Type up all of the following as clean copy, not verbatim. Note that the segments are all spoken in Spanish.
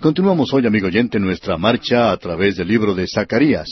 Continuamos hoy, amigo oyente, nuestra marcha a través del libro de Zacarías.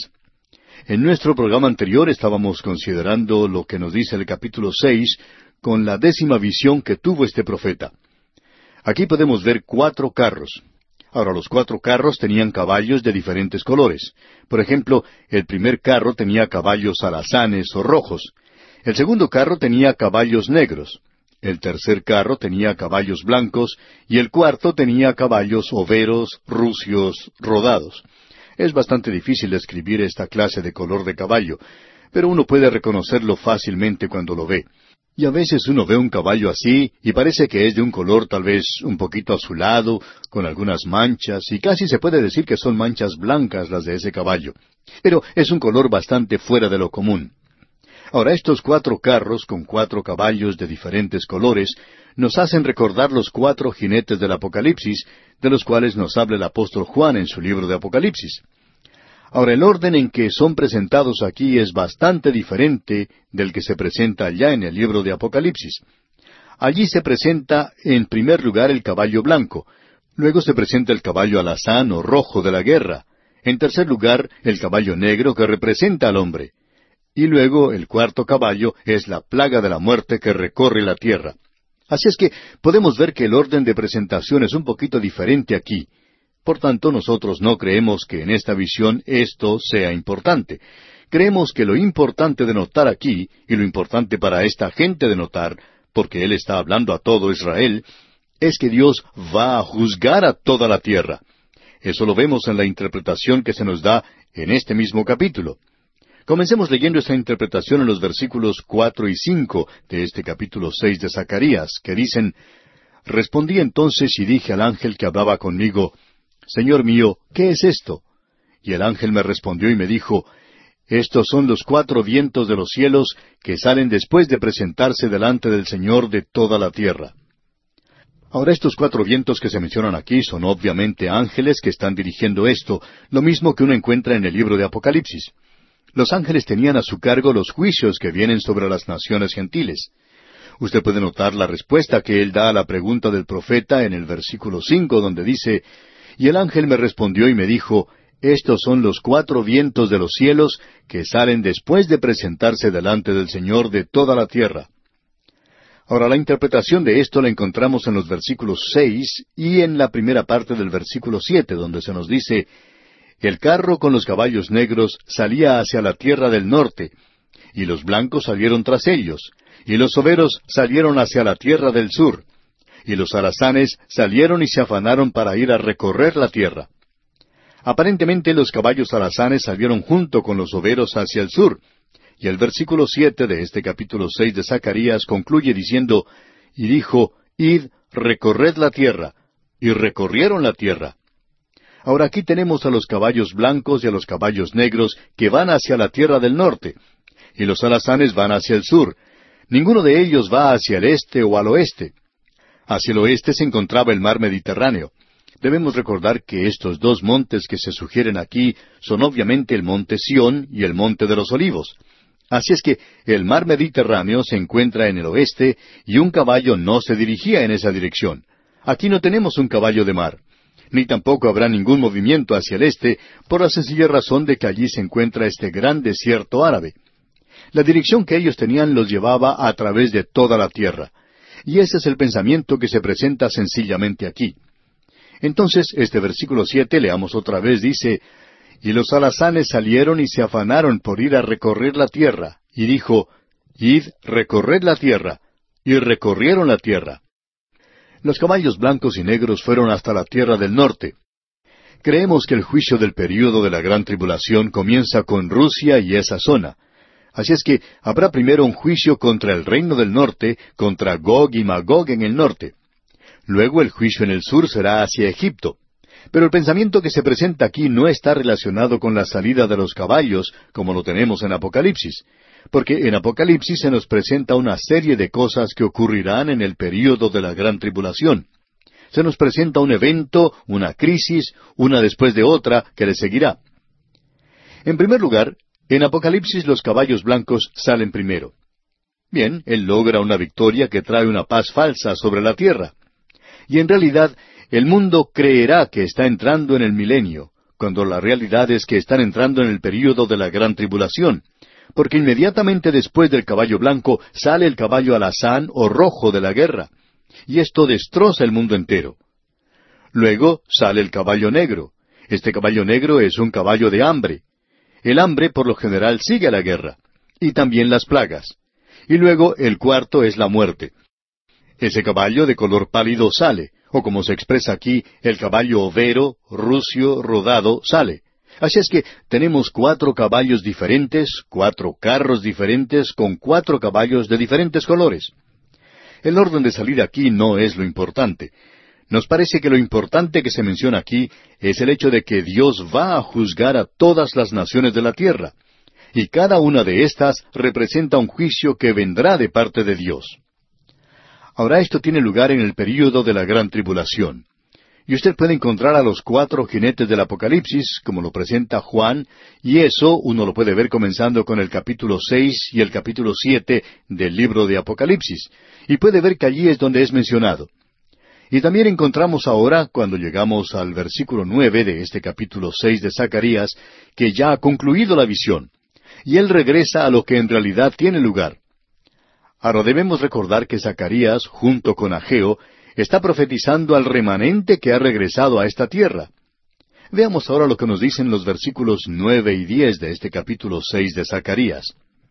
En nuestro programa anterior estábamos considerando lo que nos dice el capítulo 6 con la 10ª visión que tuvo este profeta. Aquí podemos ver 4 carros. Ahora, los 4 carros tenían caballos de diferentes colores. Por ejemplo, el primer carro tenía caballos alazanes o rojos. El segundo carro tenía caballos negros. El tercer carro tenía caballos blancos, y el cuarto tenía caballos overos, rucios, rodados. Es bastante difícil describir esta clase de color de caballo, pero uno puede reconocerlo fácilmente cuando lo ve. Y a veces uno ve un caballo así, y parece que es de un color tal vez un poquito azulado, con algunas manchas, y casi se puede decir que son manchas blancas las de ese caballo. Pero es un color bastante fuera de lo común. Ahora, estos 4 carros con 4 caballos de diferentes colores nos hacen recordar los 4 jinetes del Apocalipsis, de los cuales nos habla el apóstol Juan en su libro de Apocalipsis. Ahora, el orden en que son presentados aquí es bastante diferente del que se presenta allá en el libro de Apocalipsis. Allí se presenta en primer lugar el caballo blanco, luego se presenta el caballo alazán o rojo de la guerra, en tercer lugar el caballo negro que representa al hombre. Y luego el cuarto caballo es la plaga de la muerte que recorre la tierra. Así es que podemos ver que el orden de presentación es un poquito diferente aquí. Por tanto, nosotros no creemos que en esta visión esto sea importante. Creemos que lo importante de notar aquí, y lo importante para esta gente de notar, porque Él está hablando a todo Israel, es que Dios va a juzgar a toda la tierra. Eso lo vemos en la interpretación que se nos da en este mismo capítulo. Comencemos leyendo esta interpretación en los versículos 4 y 5 de este capítulo 6 de Zacarías, que dicen: Respondí entonces y dije al ángel que hablaba conmigo: Señor mío, ¿qué es esto? Y el ángel me respondió y me dijo: Estos son los 4 vientos de los cielos que salen después de presentarse delante del Señor de toda la tierra. Ahora, estos 4 vientos que se mencionan aquí son obviamente ángeles que están dirigiendo esto, lo mismo que uno encuentra en el libro de Apocalipsis. Los ángeles tenían a su cargo los juicios que vienen sobre las naciones gentiles. Usted puede notar la respuesta que él da a la pregunta del profeta en el versículo 5, donde dice: Y el ángel me respondió y me dijo: Estos son los 4 vientos de los cielos que salen después de presentarse delante del Señor de toda la tierra. Ahora, la interpretación de esto la encontramos en los versículos 6 y en la primera parte del versículo 7, donde se nos dice: El carro con los caballos negros salía hacia la tierra del norte, y los blancos salieron tras ellos, y los overos salieron hacia la tierra del sur, y los alazanes salieron y se afanaron para ir a recorrer la tierra. Aparentemente los caballos alazanes salieron junto con los overos hacia el sur, y el versículo 7 de este capítulo 6 de Zacarías concluye diciendo: Y dijo: Id, recorred la tierra. Y recorrieron la tierra. Ahora aquí tenemos a los caballos blancos y a los caballos negros que van hacia la tierra del norte, y los alazanes van hacia el sur. Ninguno de ellos va hacia el este o al oeste. Hacia el oeste se encontraba el mar Mediterráneo. Debemos recordar que estos 2 montes que se sugieren aquí son obviamente el monte Sión y el monte de los Olivos. Así es que el mar Mediterráneo se encuentra en el oeste y un caballo no se dirigía en esa dirección. Aquí no tenemos un caballo de mar. Ni tampoco habrá ningún movimiento hacia el este, por la sencilla razón de que allí se encuentra este gran desierto árabe. La dirección que ellos tenían los llevaba a través de toda la tierra. Y ese es el pensamiento que se presenta sencillamente aquí. Entonces, este versículo 7, leamos otra vez, dice: Y los alazanes salieron y se afanaron por ir a recorrer la tierra. Y dijo: Id, recorred la tierra. Y recorrieron la tierra. Los caballos blancos y negros fueron hasta la tierra del norte. Creemos que el juicio del período de la gran tribulación comienza con Rusia y esa zona. Así es que habrá primero un juicio contra el reino del norte, contra Gog y Magog en el norte. Luego el juicio en el sur será hacia Egipto. Pero el pensamiento que se presenta aquí no está relacionado con la salida de los caballos, como lo tenemos en Apocalipsis, porque en Apocalipsis se nos presenta una serie de cosas que ocurrirán en el período de la gran tribulación. Se nos presenta un evento, una crisis, una después de otra, que le seguirá. En primer lugar, en Apocalipsis los caballos blancos salen primero. Bien, él logra una victoria que trae una paz falsa sobre la tierra. Y en realidad, el mundo creerá que está entrando en el milenio, cuando la realidad es que están entrando en el período de la gran tribulación, porque inmediatamente después del caballo blanco sale el caballo alazán o rojo de la guerra, y esto destroza el mundo entero. Luego sale el caballo negro. Este caballo negro es un caballo de hambre. El hambre por lo general sigue a la guerra, y también las plagas. Y luego el cuarto es la muerte. Ese caballo de color pálido sale, o como se expresa aquí, el caballo overo, rucio, rodado, sale. Así es que tenemos 4 caballos diferentes, 4 carros diferentes, con 4 caballos de diferentes colores. El orden de salida aquí no es lo importante. Nos parece que lo importante que se menciona aquí es el hecho de que Dios va a juzgar a todas las naciones de la tierra, y cada una de estas representa un juicio que vendrá de parte de Dios. Ahora esto tiene lugar en el período de la gran tribulación. Y usted puede encontrar a los 4 jinetes del Apocalipsis, como lo presenta Juan, y eso uno lo puede ver comenzando con el capítulo 6 y el capítulo 7 del libro de Apocalipsis, y puede ver que allí es donde es mencionado. Y también encontramos ahora, cuando llegamos al versículo 9 de este capítulo 6 de Zacarías, que ya ha concluido la visión, y él regresa a lo que en realidad tiene lugar. Ahora debemos recordar que Zacarías, junto con Ageo, está profetizando al remanente que ha regresado a esta tierra. Veamos ahora lo que nos dicen los versículos 9 y 10 de este capítulo 6 de Zacarías.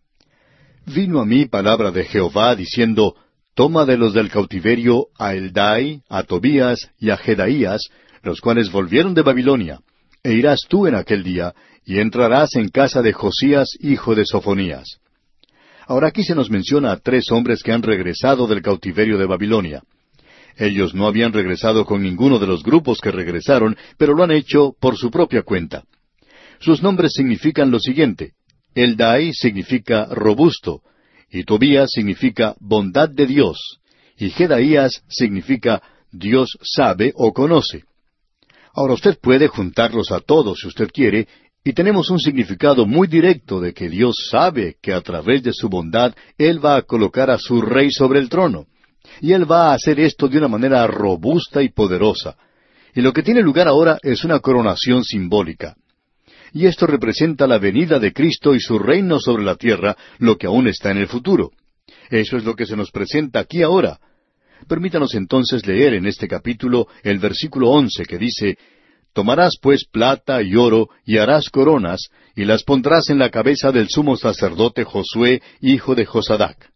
Vino a mí palabra de Jehová diciendo, toma de los del cautiverio a Eldai, a Tobías y a Jedaías, los cuales volvieron de Babilonia, e irás tú en aquel día, y entrarás en casa de Josías, hijo de Sofonías. Ahora aquí se nos menciona a 3 hombres que han regresado del cautiverio de Babilonia. Ellos no habían regresado con ninguno de los grupos que regresaron, pero lo han hecho por su propia cuenta. Sus nombres significan lo siguiente. Eldai significa robusto, y Tobías significa bondad de Dios, y Jedaías significa Dios sabe o conoce. Ahora usted puede juntarlos a todos si usted quiere, y tenemos un significado muy directo de que Dios sabe que a través de su bondad Él va a colocar a su rey sobre el trono. Y Él va a hacer esto de una manera robusta y poderosa. Y lo que tiene lugar ahora es una coronación simbólica. Y esto representa la venida de Cristo y su reino sobre la tierra, lo que aún está en el futuro. Eso es lo que se nos presenta aquí ahora. Permítanos entonces leer en este capítulo el versículo 11 que dice, Tomarás pues plata y oro, y harás coronas, y las pondrás en la cabeza del sumo sacerdote Josué, hijo de Josadac.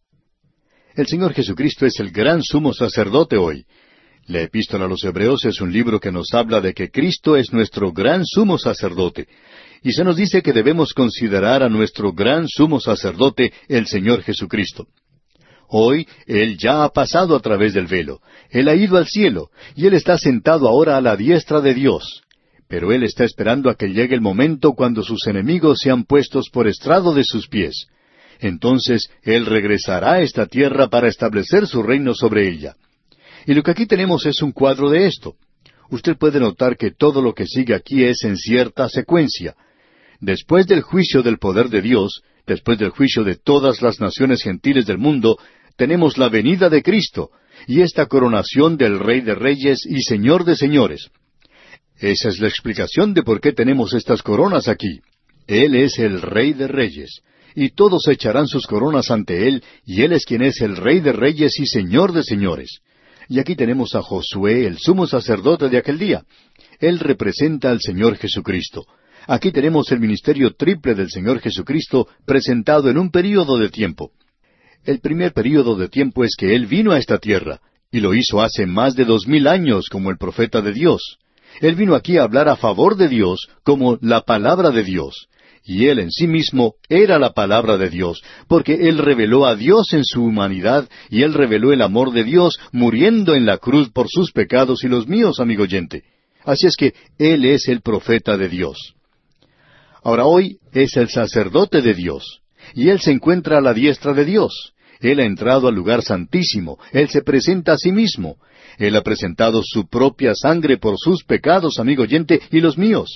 El Señor Jesucristo es el gran sumo sacerdote hoy. La Epístola a los Hebreos es un libro que nos habla de que Cristo es nuestro gran sumo sacerdote, y se nos dice que debemos considerar a nuestro gran sumo sacerdote, el Señor Jesucristo. Hoy Él ya ha pasado a través del velo, Él ha ido al cielo, y Él está sentado ahora a la diestra de Dios. Pero Él está esperando a que llegue el momento cuando sus enemigos sean puestos por estrado de sus pies. Entonces Él regresará a esta tierra para establecer su reino sobre ella. Y lo que aquí tenemos es un cuadro de esto. Usted puede notar que todo lo que sigue aquí es en cierta secuencia. Después del juicio del poder de Dios, después del juicio de todas las naciones gentiles del mundo, tenemos la venida de Cristo, y esta coronación del Rey de Reyes y Señor de Señores. Esa es la explicación de por qué tenemos estas coronas aquí. Él es el Rey de Reyes, y todos echarán sus coronas ante Él, y Él es quien es el Rey de Reyes y Señor de Señores. Y aquí tenemos a Josué, el sumo sacerdote de aquel día. Él representa al Señor Jesucristo. Aquí tenemos el ministerio triple del Señor Jesucristo presentado en un período de tiempo. El primer período de tiempo es que Él vino a esta tierra, y lo hizo hace más de 2000 años como el profeta de Dios. Él vino aquí a hablar a favor de Dios como la palabra de Dios. Y Él en sí mismo era la palabra de Dios, porque Él reveló a Dios en su humanidad, y Él reveló el amor de Dios muriendo en la cruz por sus pecados y los míos, amigo oyente. Así es que Él es el profeta de Dios. Ahora hoy es el sacerdote de Dios, y Él se encuentra a la diestra de Dios. Él ha entrado al lugar santísimo, Él se presenta a sí mismo. Él ha presentado su propia sangre por sus pecados, amigo oyente, y los míos.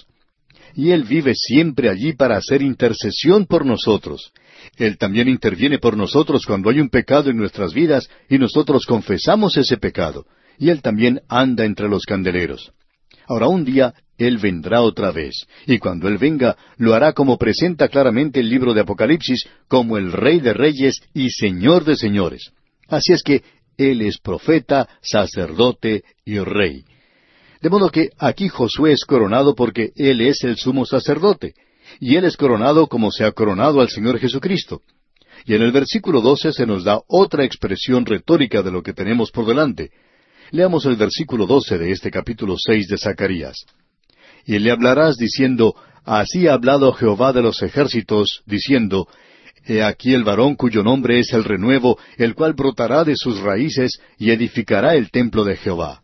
Y Él vive siempre allí para hacer intercesión por nosotros. Él también interviene por nosotros cuando hay un pecado en nuestras vidas y nosotros confesamos ese pecado. y Él también anda entre los candeleros. Ahora un día Él vendrá otra vez, y cuando Él venga, lo hará como presenta claramente el libro de Apocalipsis, como el Rey de Reyes y Señor de Señores. Así es que Él es profeta, sacerdote y rey. De modo que aquí Josué es coronado porque Él es el sumo sacerdote, y Él es coronado como se ha coronado al Señor Jesucristo. Y en el versículo 12 se nos da otra expresión retórica de lo que tenemos por delante. Leamos el versículo 12 de este capítulo 6 de Zacarías. Y le hablarás diciendo, así ha hablado Jehová de los ejércitos, diciendo, he aquí el varón cuyo nombre es el renuevo, el cual brotará de sus raíces y edificará el templo de Jehová.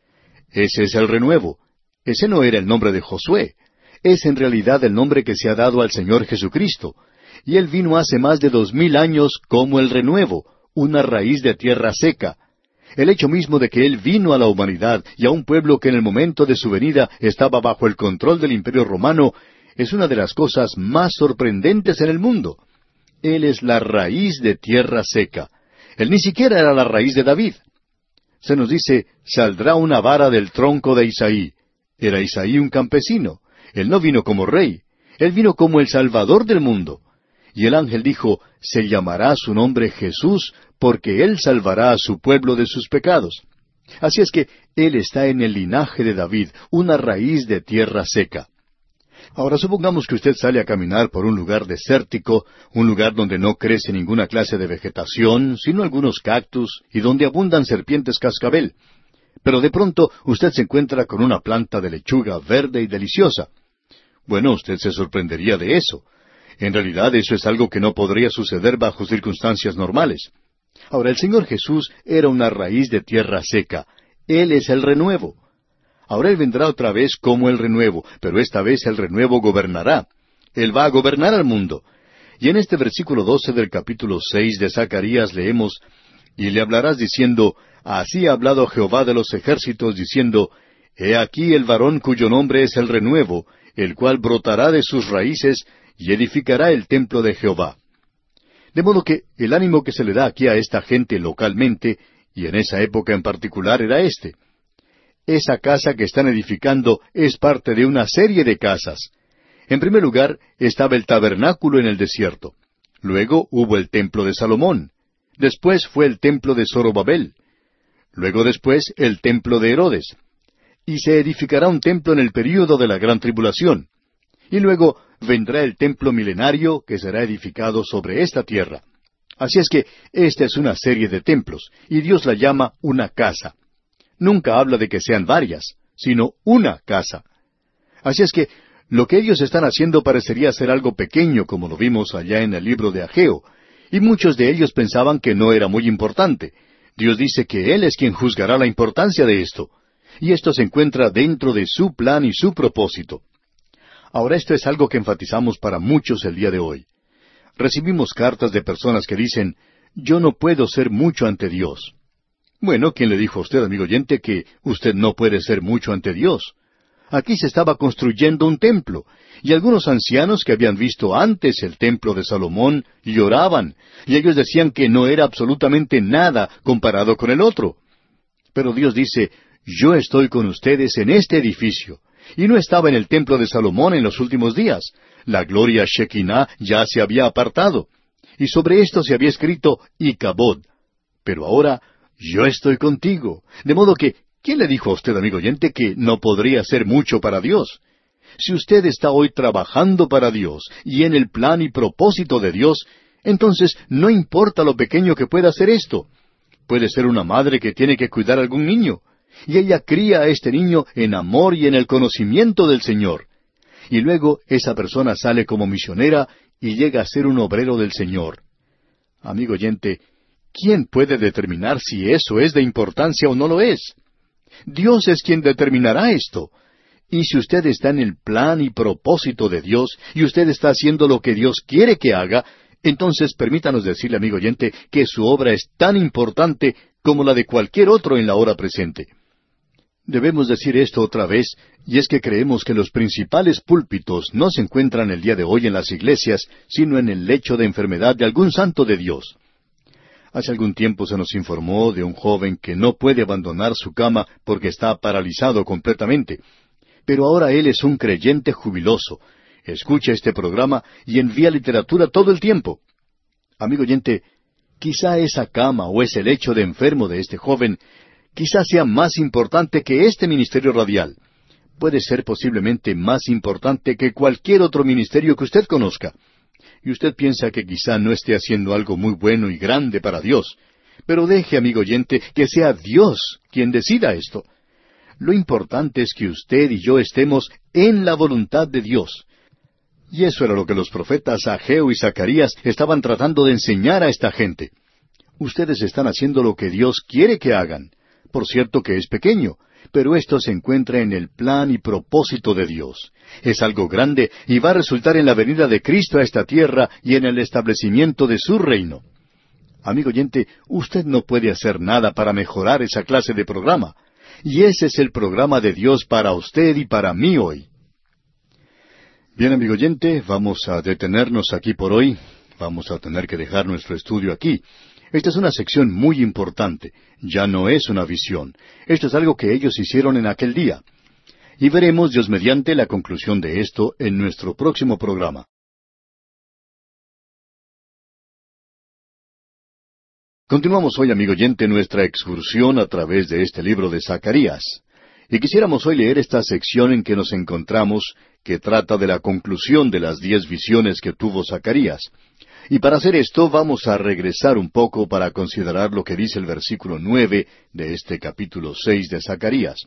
Ese es el renuevo. Ese no era el nombre de Josué. Es en realidad el nombre que se ha dado al Señor Jesucristo. Y Él vino hace más de 2000 años como el renuevo, una raíz de tierra seca. El hecho mismo de que Él vino a la humanidad y a un pueblo que en el momento de su venida estaba bajo el control del Imperio Romano es una de las cosas más sorprendentes en el mundo. Él es la raíz de tierra seca. Él ni siquiera era la raíz de David. Se nos dice, saldrá una vara del tronco de Isaí. Era Isaí un campesino. Él no vino como rey. Él vino como el Salvador del mundo. Y el ángel dijo, se llamará su nombre Jesús, porque Él salvará a su pueblo de sus pecados. Así es que Él está en el linaje de David, una raíz de tierra seca. Ahora supongamos que usted sale a caminar por un lugar desértico, un lugar donde no crece ninguna clase de vegetación, sino algunos cactus, y donde abundan serpientes cascabel. Pero de pronto usted se encuentra con una planta de lechuga verde y deliciosa. Bueno, usted se sorprendería de eso. En realidad eso es algo que no podría suceder bajo circunstancias normales. Ahora, el Señor Jesús era una raíz de tierra seca. Él es el renuevo. Ahora Él vendrá otra vez como el renuevo, pero esta vez el renuevo gobernará. Él va a gobernar al mundo. Y en este versículo 12 del capítulo 6 de Zacarías leemos, y le hablarás diciendo, así ha hablado Jehová de los ejércitos, diciendo, he aquí el varón cuyo nombre es el renuevo, el cual brotará de sus raíces, y edificará el templo de Jehová. De modo que el ánimo que se le da aquí a esta gente localmente, y en esa época en particular, era este. Esa casa que están edificando es parte de una serie de casas. En primer lugar, estaba el tabernáculo en el desierto. Luego hubo el templo de Salomón. Después fue el templo de Zorobabel. Luego después el templo de Herodes. Y se edificará un templo en el período de la gran tribulación. Y luego vendrá el templo milenario que será edificado sobre esta tierra. Así es que esta es una serie de templos, y Dios la llama una casa. Nunca habla de que sean varias, sino una casa. Así es que lo que ellos están haciendo parecería ser algo pequeño, como lo vimos allá en el libro de Ageo, y muchos de ellos pensaban que no era muy importante. Dios dice que Él es quien juzgará la importancia de esto, y esto se encuentra dentro de su plan y su propósito. Ahora esto es algo que enfatizamos para muchos el día de hoy. Recibimos cartas de personas que dicen, yo no puedo ser mucho ante Dios. Bueno, ¿quién le dijo a usted, amigo oyente, que usted no puede ser mucho ante Dios? Aquí se estaba construyendo un templo, y algunos ancianos que habían visto antes el templo de Salomón lloraban, y ellos decían que no era absolutamente nada comparado con el otro. Pero Dios dice, yo estoy con ustedes en este edificio. Y no estaba en el templo de Salomón en los últimos días. La gloria Shekinah ya se había apartado. Y sobre esto se había escrito Icabod. Pero ahora, yo estoy contigo. De modo que, ¿quién le dijo a usted, amigo oyente, que no podría hacer mucho para Dios? Si usted está hoy trabajando para Dios y en el plan y propósito de Dios, entonces no importa lo pequeño que pueda hacer esto. Puede ser una madre que tiene que cuidar a algún niño. Y ella cría a este niño en amor y en el conocimiento del Señor. Y luego esa persona sale como misionera y llega a ser un obrero del Señor. Amigo oyente, ¿quién puede determinar si eso es de importancia o no lo es? Dios es quien determinará esto. Y si usted está en el plan y propósito de Dios, y usted está haciendo lo que Dios quiere que haga, entonces permítanos decirle, amigo oyente, que su obra es tan importante como la de cualquier otro en la hora presente. Debemos decir esto otra vez, y es que creemos que los principales púlpitos no se encuentran el día de hoy en las iglesias, sino en el lecho de enfermedad de algún santo de Dios. Hace algún tiempo se nos informó de un joven que no puede abandonar su cama porque está paralizado completamente. Pero ahora él es un creyente jubiloso. Escucha este programa y envía literatura todo el tiempo. Amigo oyente, quizá esa cama o ese lecho de enfermo de este joven, quizá sea más importante que este ministerio radial. Puede ser posiblemente más importante que cualquier otro ministerio que usted conozca. Y usted piensa que quizá no esté haciendo algo muy bueno y grande para Dios. Pero deje, amigo oyente, que sea Dios quien decida esto. Lo importante es que usted y yo estemos en la voluntad de Dios. Y eso era lo que los profetas Ageo y Zacarías estaban tratando de enseñar a esta gente. Ustedes están haciendo lo que Dios quiere que hagan. Por cierto que es pequeño, pero esto se encuentra en el plan y propósito de Dios. Es algo grande y va a resultar en la venida de Cristo a esta tierra y en el establecimiento de su reino. Amigo oyente, usted no puede hacer nada para mejorar esa clase de programa. Y ese es el programa de Dios para usted y para mí hoy. Bien, amigo oyente, vamos a detenernos aquí por hoy. Vamos a tener que dejar nuestro estudio aquí. Esta es una sección muy importante. Ya no es una visión. Esto es algo que ellos hicieron en aquel día. Y veremos, Dios mediante, la conclusión de esto en nuestro próximo programa. Continuamos hoy, amigo oyente, nuestra excursión a través de este libro de Zacarías. Y quisiéramos hoy leer esta sección en que nos encontramos, que trata de la conclusión de las 10 visiones que tuvo Zacarías. Y para hacer esto vamos a regresar un poco para considerar lo que dice el versículo 9 de este capítulo 6 de Zacarías.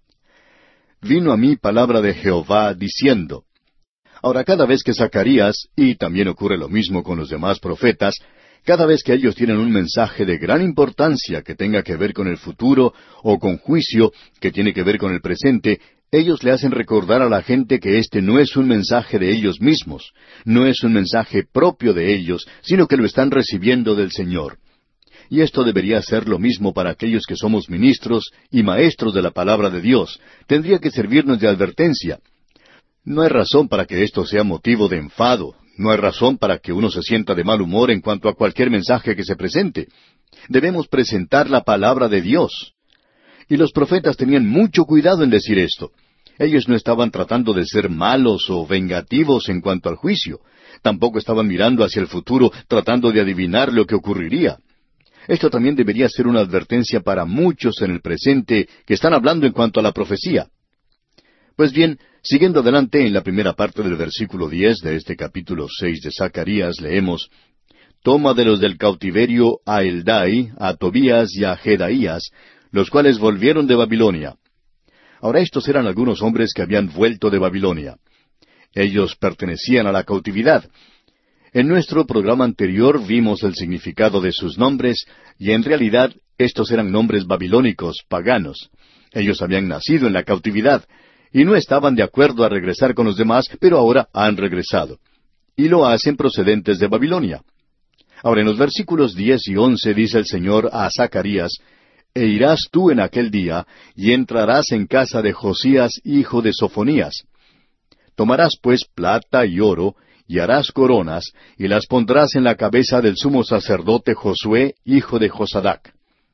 Vino a mí palabra de Jehová diciendo. Ahora, cada vez que Zacarías, y también ocurre lo mismo con los demás profetas, cada vez que ellos tienen un mensaje de gran importancia que tenga que ver con el futuro, o con juicio que tiene que ver con el presente, ellos le hacen recordar a la gente que este no es un mensaje de ellos mismos, no es un mensaje propio de ellos, sino que lo están recibiendo del Señor. Y esto debería ser lo mismo para aquellos que somos ministros y maestros de la palabra de Dios. Tendría que servirnos de advertencia. No hay razón para que esto sea motivo de enfado. No hay razón para que uno se sienta de mal humor en cuanto a cualquier mensaje que se presente. Debemos presentar la palabra de Dios. Y los profetas tenían mucho cuidado en decir esto. Ellos no estaban tratando de ser malos o vengativos en cuanto al juicio. Tampoco estaban mirando hacia el futuro tratando de adivinar lo que ocurriría. Esto también debería ser una advertencia para muchos en el presente que están hablando en cuanto a la profecía. Pues bien, siguiendo adelante en la primera parte del versículo 10 de este capítulo 6 de Zacarías, leemos, Toma de los del cautiverio a Eldai, a Tobías y a Jedaías, los cuales volvieron de Babilonia. Ahora estos eran algunos hombres que habían vuelto de Babilonia. Ellos pertenecían a la cautividad. En nuestro programa anterior vimos el significado de sus nombres, y en realidad estos eran nombres babilónicos, paganos. Ellos habían nacido en la cautividad, y no estaban de acuerdo a regresar con los demás, pero ahora han regresado. Y lo hacen procedentes de Babilonia. Ahora en los versículos 10 y 11 dice el Señor a Zacarías, E irás tú en aquel día, y entrarás en casa de Josías, hijo de Sofonías. Tomarás pues plata y oro, y harás coronas, y las pondrás en la cabeza del sumo sacerdote Josué, hijo de Josadac.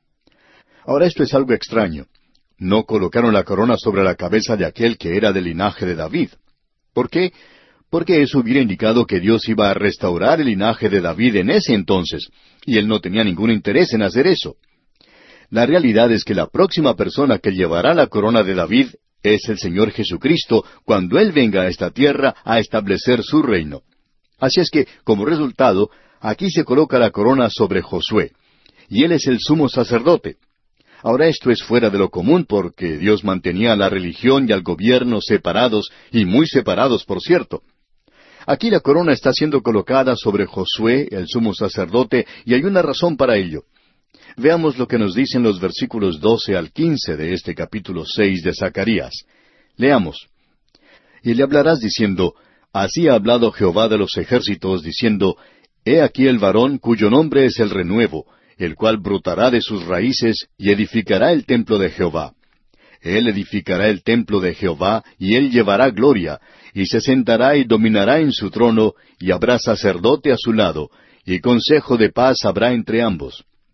Ahora esto es algo extraño. No colocaron la corona sobre la cabeza de aquel que era del linaje de David. ¿Por qué? Porque eso hubiera indicado que Dios iba a restaurar el linaje de David en ese entonces, y él no tenía ningún interés en hacer eso. La realidad es que la próxima persona que llevará la corona de David es el Señor Jesucristo, cuando Él venga a esta tierra a establecer su reino. Así es que, como resultado, aquí se coloca la corona sobre Josué, y él es el sumo sacerdote. Ahora esto es fuera de lo común porque Dios mantenía a la religión y al gobierno separados, y muy separados, por cierto. Aquí la corona está siendo colocada sobre Josué, el sumo sacerdote, y hay una razón para ello. Veamos lo que nos dicen los versículos 12 al 15 de este capítulo 6 de Zacarías. Leamos. Y le hablarás diciendo, Así ha hablado Jehová de los ejércitos, diciendo, He aquí el varón cuyo nombre es el renuevo, el cual brotará de sus raíces y edificará el templo de Jehová. Él edificará el templo de Jehová, y él llevará gloria, y se sentará y dominará en su trono, y habrá sacerdote a su lado, y consejo de paz habrá entre ambos.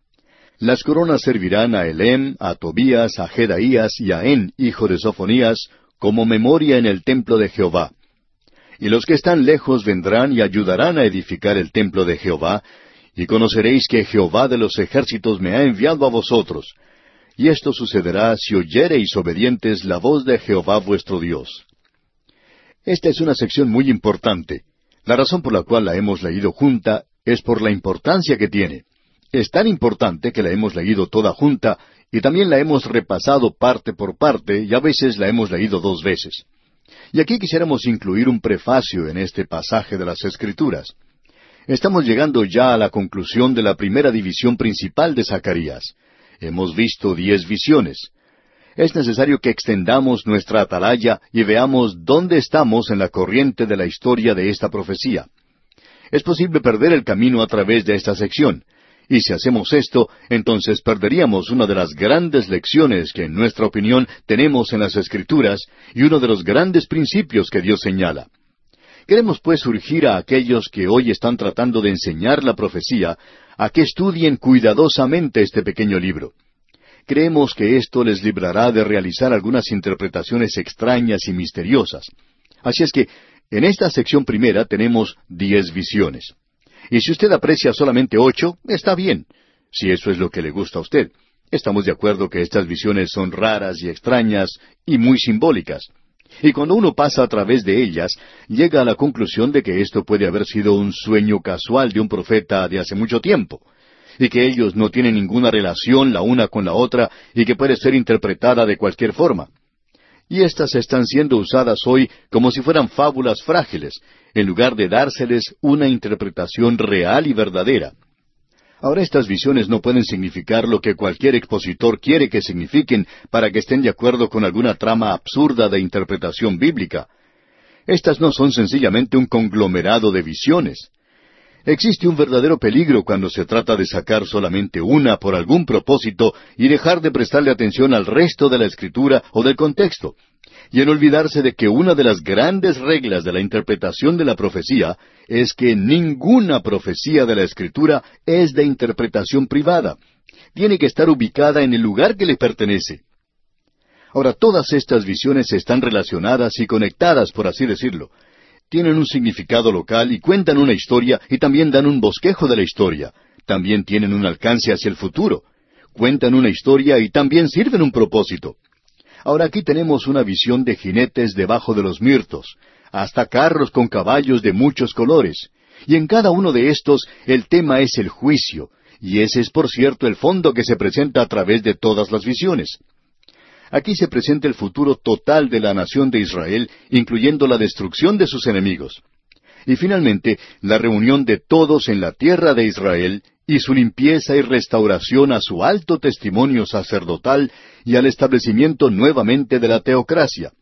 Las coronas servirán a Elem, a Tobías, a Jedaías y a En, hijo de Sofonías, como memoria en el templo de Jehová. Y los que están lejos vendrán y ayudarán a edificar el templo de Jehová, y conoceréis que Jehová de los ejércitos me ha enviado a vosotros. Y esto sucederá si oyereis obedientes la voz de Jehová vuestro Dios. Esta es una sección muy importante. La razón por la cual la hemos leído junta es por la importancia que tiene. Es tan importante que la hemos leído toda junta y también la hemos repasado parte por parte y a veces la hemos leído 2 veces. Y aquí quisiéramos incluir un prefacio en este pasaje de las Escrituras. Estamos llegando ya a la conclusión de la primera división principal de Zacarías. Hemos visto 10 visiones. Es necesario que extendamos nuestra atalaya y veamos dónde estamos en la corriente de la historia de esta profecía. Es posible perder el camino a través de esta sección. Y si hacemos esto, entonces perderíamos una de las grandes lecciones que en nuestra opinión tenemos en las Escrituras y uno de los grandes principios que Dios señala. Queremos pues urgir a aquellos que hoy están tratando de enseñar la profecía a que estudien cuidadosamente este pequeño libro. Creemos que esto les librará de realizar algunas interpretaciones extrañas y misteriosas. Así es que, en esta sección primera tenemos 10 visiones. Y si usted aprecia solamente 8, está bien, si eso es lo que le gusta a usted. Estamos de acuerdo que estas visiones son raras y extrañas y muy simbólicas. Y cuando uno pasa a través de ellas, llega a la conclusión de que esto puede haber sido un sueño casual de un profeta de hace mucho tiempo, y que ellos no tienen ninguna relación la una con la otra y que puede ser interpretada de cualquier forma. Y estas están siendo usadas hoy como si fueran fábulas frágiles, en lugar de dárseles una interpretación real y verdadera. Ahora estas visiones no pueden significar lo que cualquier expositor quiere que signifiquen para que estén de acuerdo con alguna trama absurda de interpretación bíblica. Estas no son sencillamente un conglomerado de visiones. Existe un verdadero peligro cuando se trata de sacar solamente una por algún propósito y dejar de prestarle atención al resto de la Escritura o del contexto, y en olvidarse de que una de las grandes reglas de la interpretación de la profecía es que ninguna profecía de la Escritura es de interpretación privada. Tiene que estar ubicada en el lugar que le pertenece. Ahora, todas estas visiones están relacionadas y conectadas, por así decirlo. Tienen un significado local y cuentan una historia y también dan un bosquejo de la historia. También tienen un alcance hacia el futuro. Cuentan una historia y también sirven un propósito. Ahora aquí tenemos una visión de jinetes debajo de los mirtos, hasta carros con caballos de muchos colores. Y en cada uno de estos el tema es el juicio, y ese es por cierto el fondo que se presenta a través de todas las visiones. Aquí se presenta el futuro total de la nación de Israel, incluyendo la destrucción de sus enemigos. Y finalmente, la reunión de todos en la tierra de Israel y su limpieza y restauración a su alto testimonio sacerdotal y al establecimiento nuevamente de la teocracia.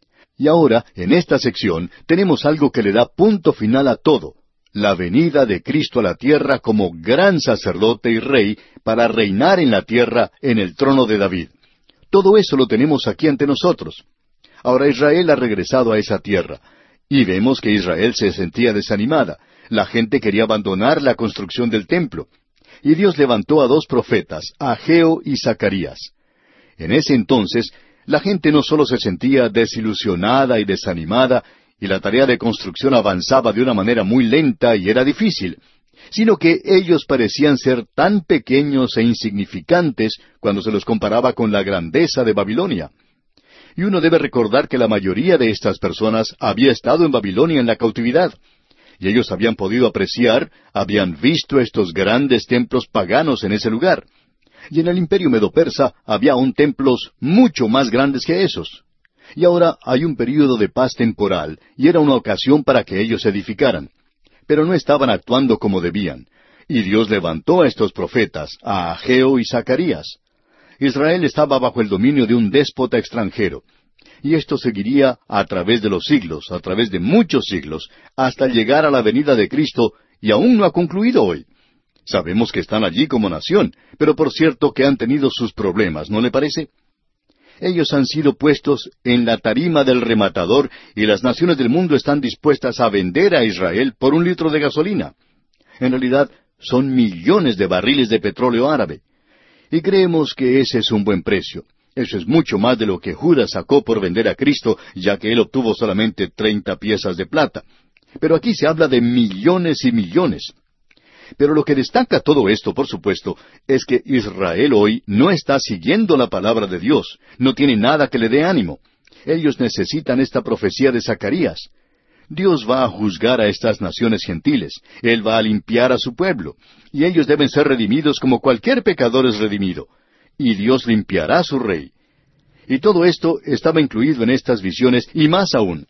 Y ahora, en esta sección, tenemos algo que le da punto final a todo: la venida de Cristo a la tierra como gran sacerdote y rey para reinar en la tierra en el trono de David. Todo eso lo tenemos aquí ante nosotros. Ahora Israel ha regresado a esa tierra, y vemos que Israel se sentía desanimada. La gente quería abandonar la construcción del templo. Y Dios levantó a 2 profetas, Ageo y Zacarías. En ese entonces, la gente no solo se sentía desilusionada y desanimada, y la tarea de construcción avanzaba de una manera muy lenta y era difícil, sino que ellos parecían ser tan pequeños e insignificantes cuando se los comparaba con la grandeza de Babilonia. Y uno debe recordar que la mayoría de estas personas había estado en Babilonia en la cautividad, y ellos habían podido apreciar, habían visto estos grandes templos paganos en ese lugar. Y en el imperio medo-persa había aún templos mucho más grandes que esos. Y ahora hay un período de paz temporal, y era una ocasión para que ellos se edificaran. Pero no estaban actuando como debían. Y Dios levantó a estos profetas, a Ageo y Zacarías. Israel estaba bajo el dominio de un déspota extranjero. Y esto seguiría a través de los siglos, a través de muchos siglos, hasta llegar a la venida de Cristo, y aún no ha concluido hoy. Sabemos que están allí como nación, pero por cierto que han tenido sus problemas, ¿no le parece? Ellos han sido puestos en la tarima del rematador y las naciones del mundo están dispuestas a vender a Israel por 1 litro de gasolina. En realidad, son millones de barriles de petróleo árabe. Y creemos que ese es un buen precio. Eso es mucho más de lo que Judas sacó por vender a Cristo, ya que él obtuvo solamente 30 piezas de plata. Pero aquí se habla de millones y millones. Pero lo que destaca todo esto, por supuesto, es que Israel hoy no está siguiendo la palabra de Dios, no tiene nada que le dé ánimo. Ellos necesitan esta profecía de Zacarías. Dios va a juzgar a estas naciones gentiles, Él va a limpiar a su pueblo, y ellos deben ser redimidos como cualquier pecador es redimido, y Dios limpiará a su rey. Y todo esto estaba incluido en estas visiones, y más aún.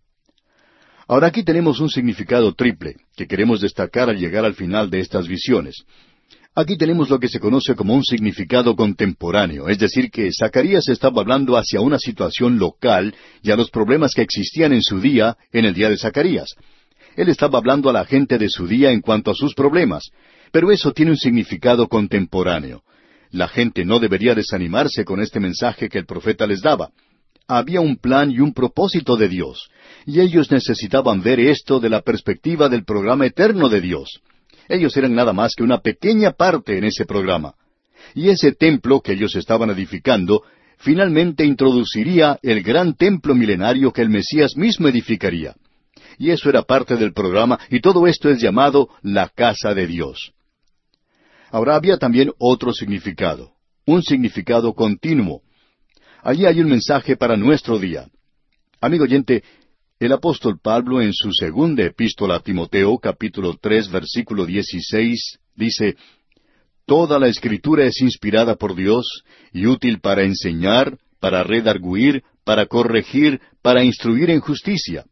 Ahora aquí tenemos un significado triple, que queremos destacar al llegar al final de estas visiones. Aquí tenemos lo que se conoce como un significado contemporáneo, es decir, que Zacarías estaba hablando hacia una situación local y a los problemas que existían en su día, en el día de Zacarías. Él estaba hablando a la gente de su día en cuanto a sus problemas, pero eso tiene un significado contemporáneo. La gente no debería desanimarse con este mensaje que el profeta les daba. Había un plan y un propósito de Dios, y ellos necesitaban ver esto de la perspectiva del programa eterno de Dios. Ellos eran nada más que una pequeña parte en ese programa. Y ese templo que ellos estaban edificando, finalmente introduciría el gran templo milenario que el Mesías mismo edificaría. Y eso era parte del programa, y todo esto es llamado la casa de Dios. Ahora había también otro significado, un significado continuo. Allí hay un mensaje para nuestro día. Amigo oyente, el apóstol Pablo en su segunda epístola a Timoteo, capítulo 3, versículo 16, dice, «Toda la Escritura es inspirada por Dios y útil para enseñar, para redarguir, para corregir, para instruir en justicia».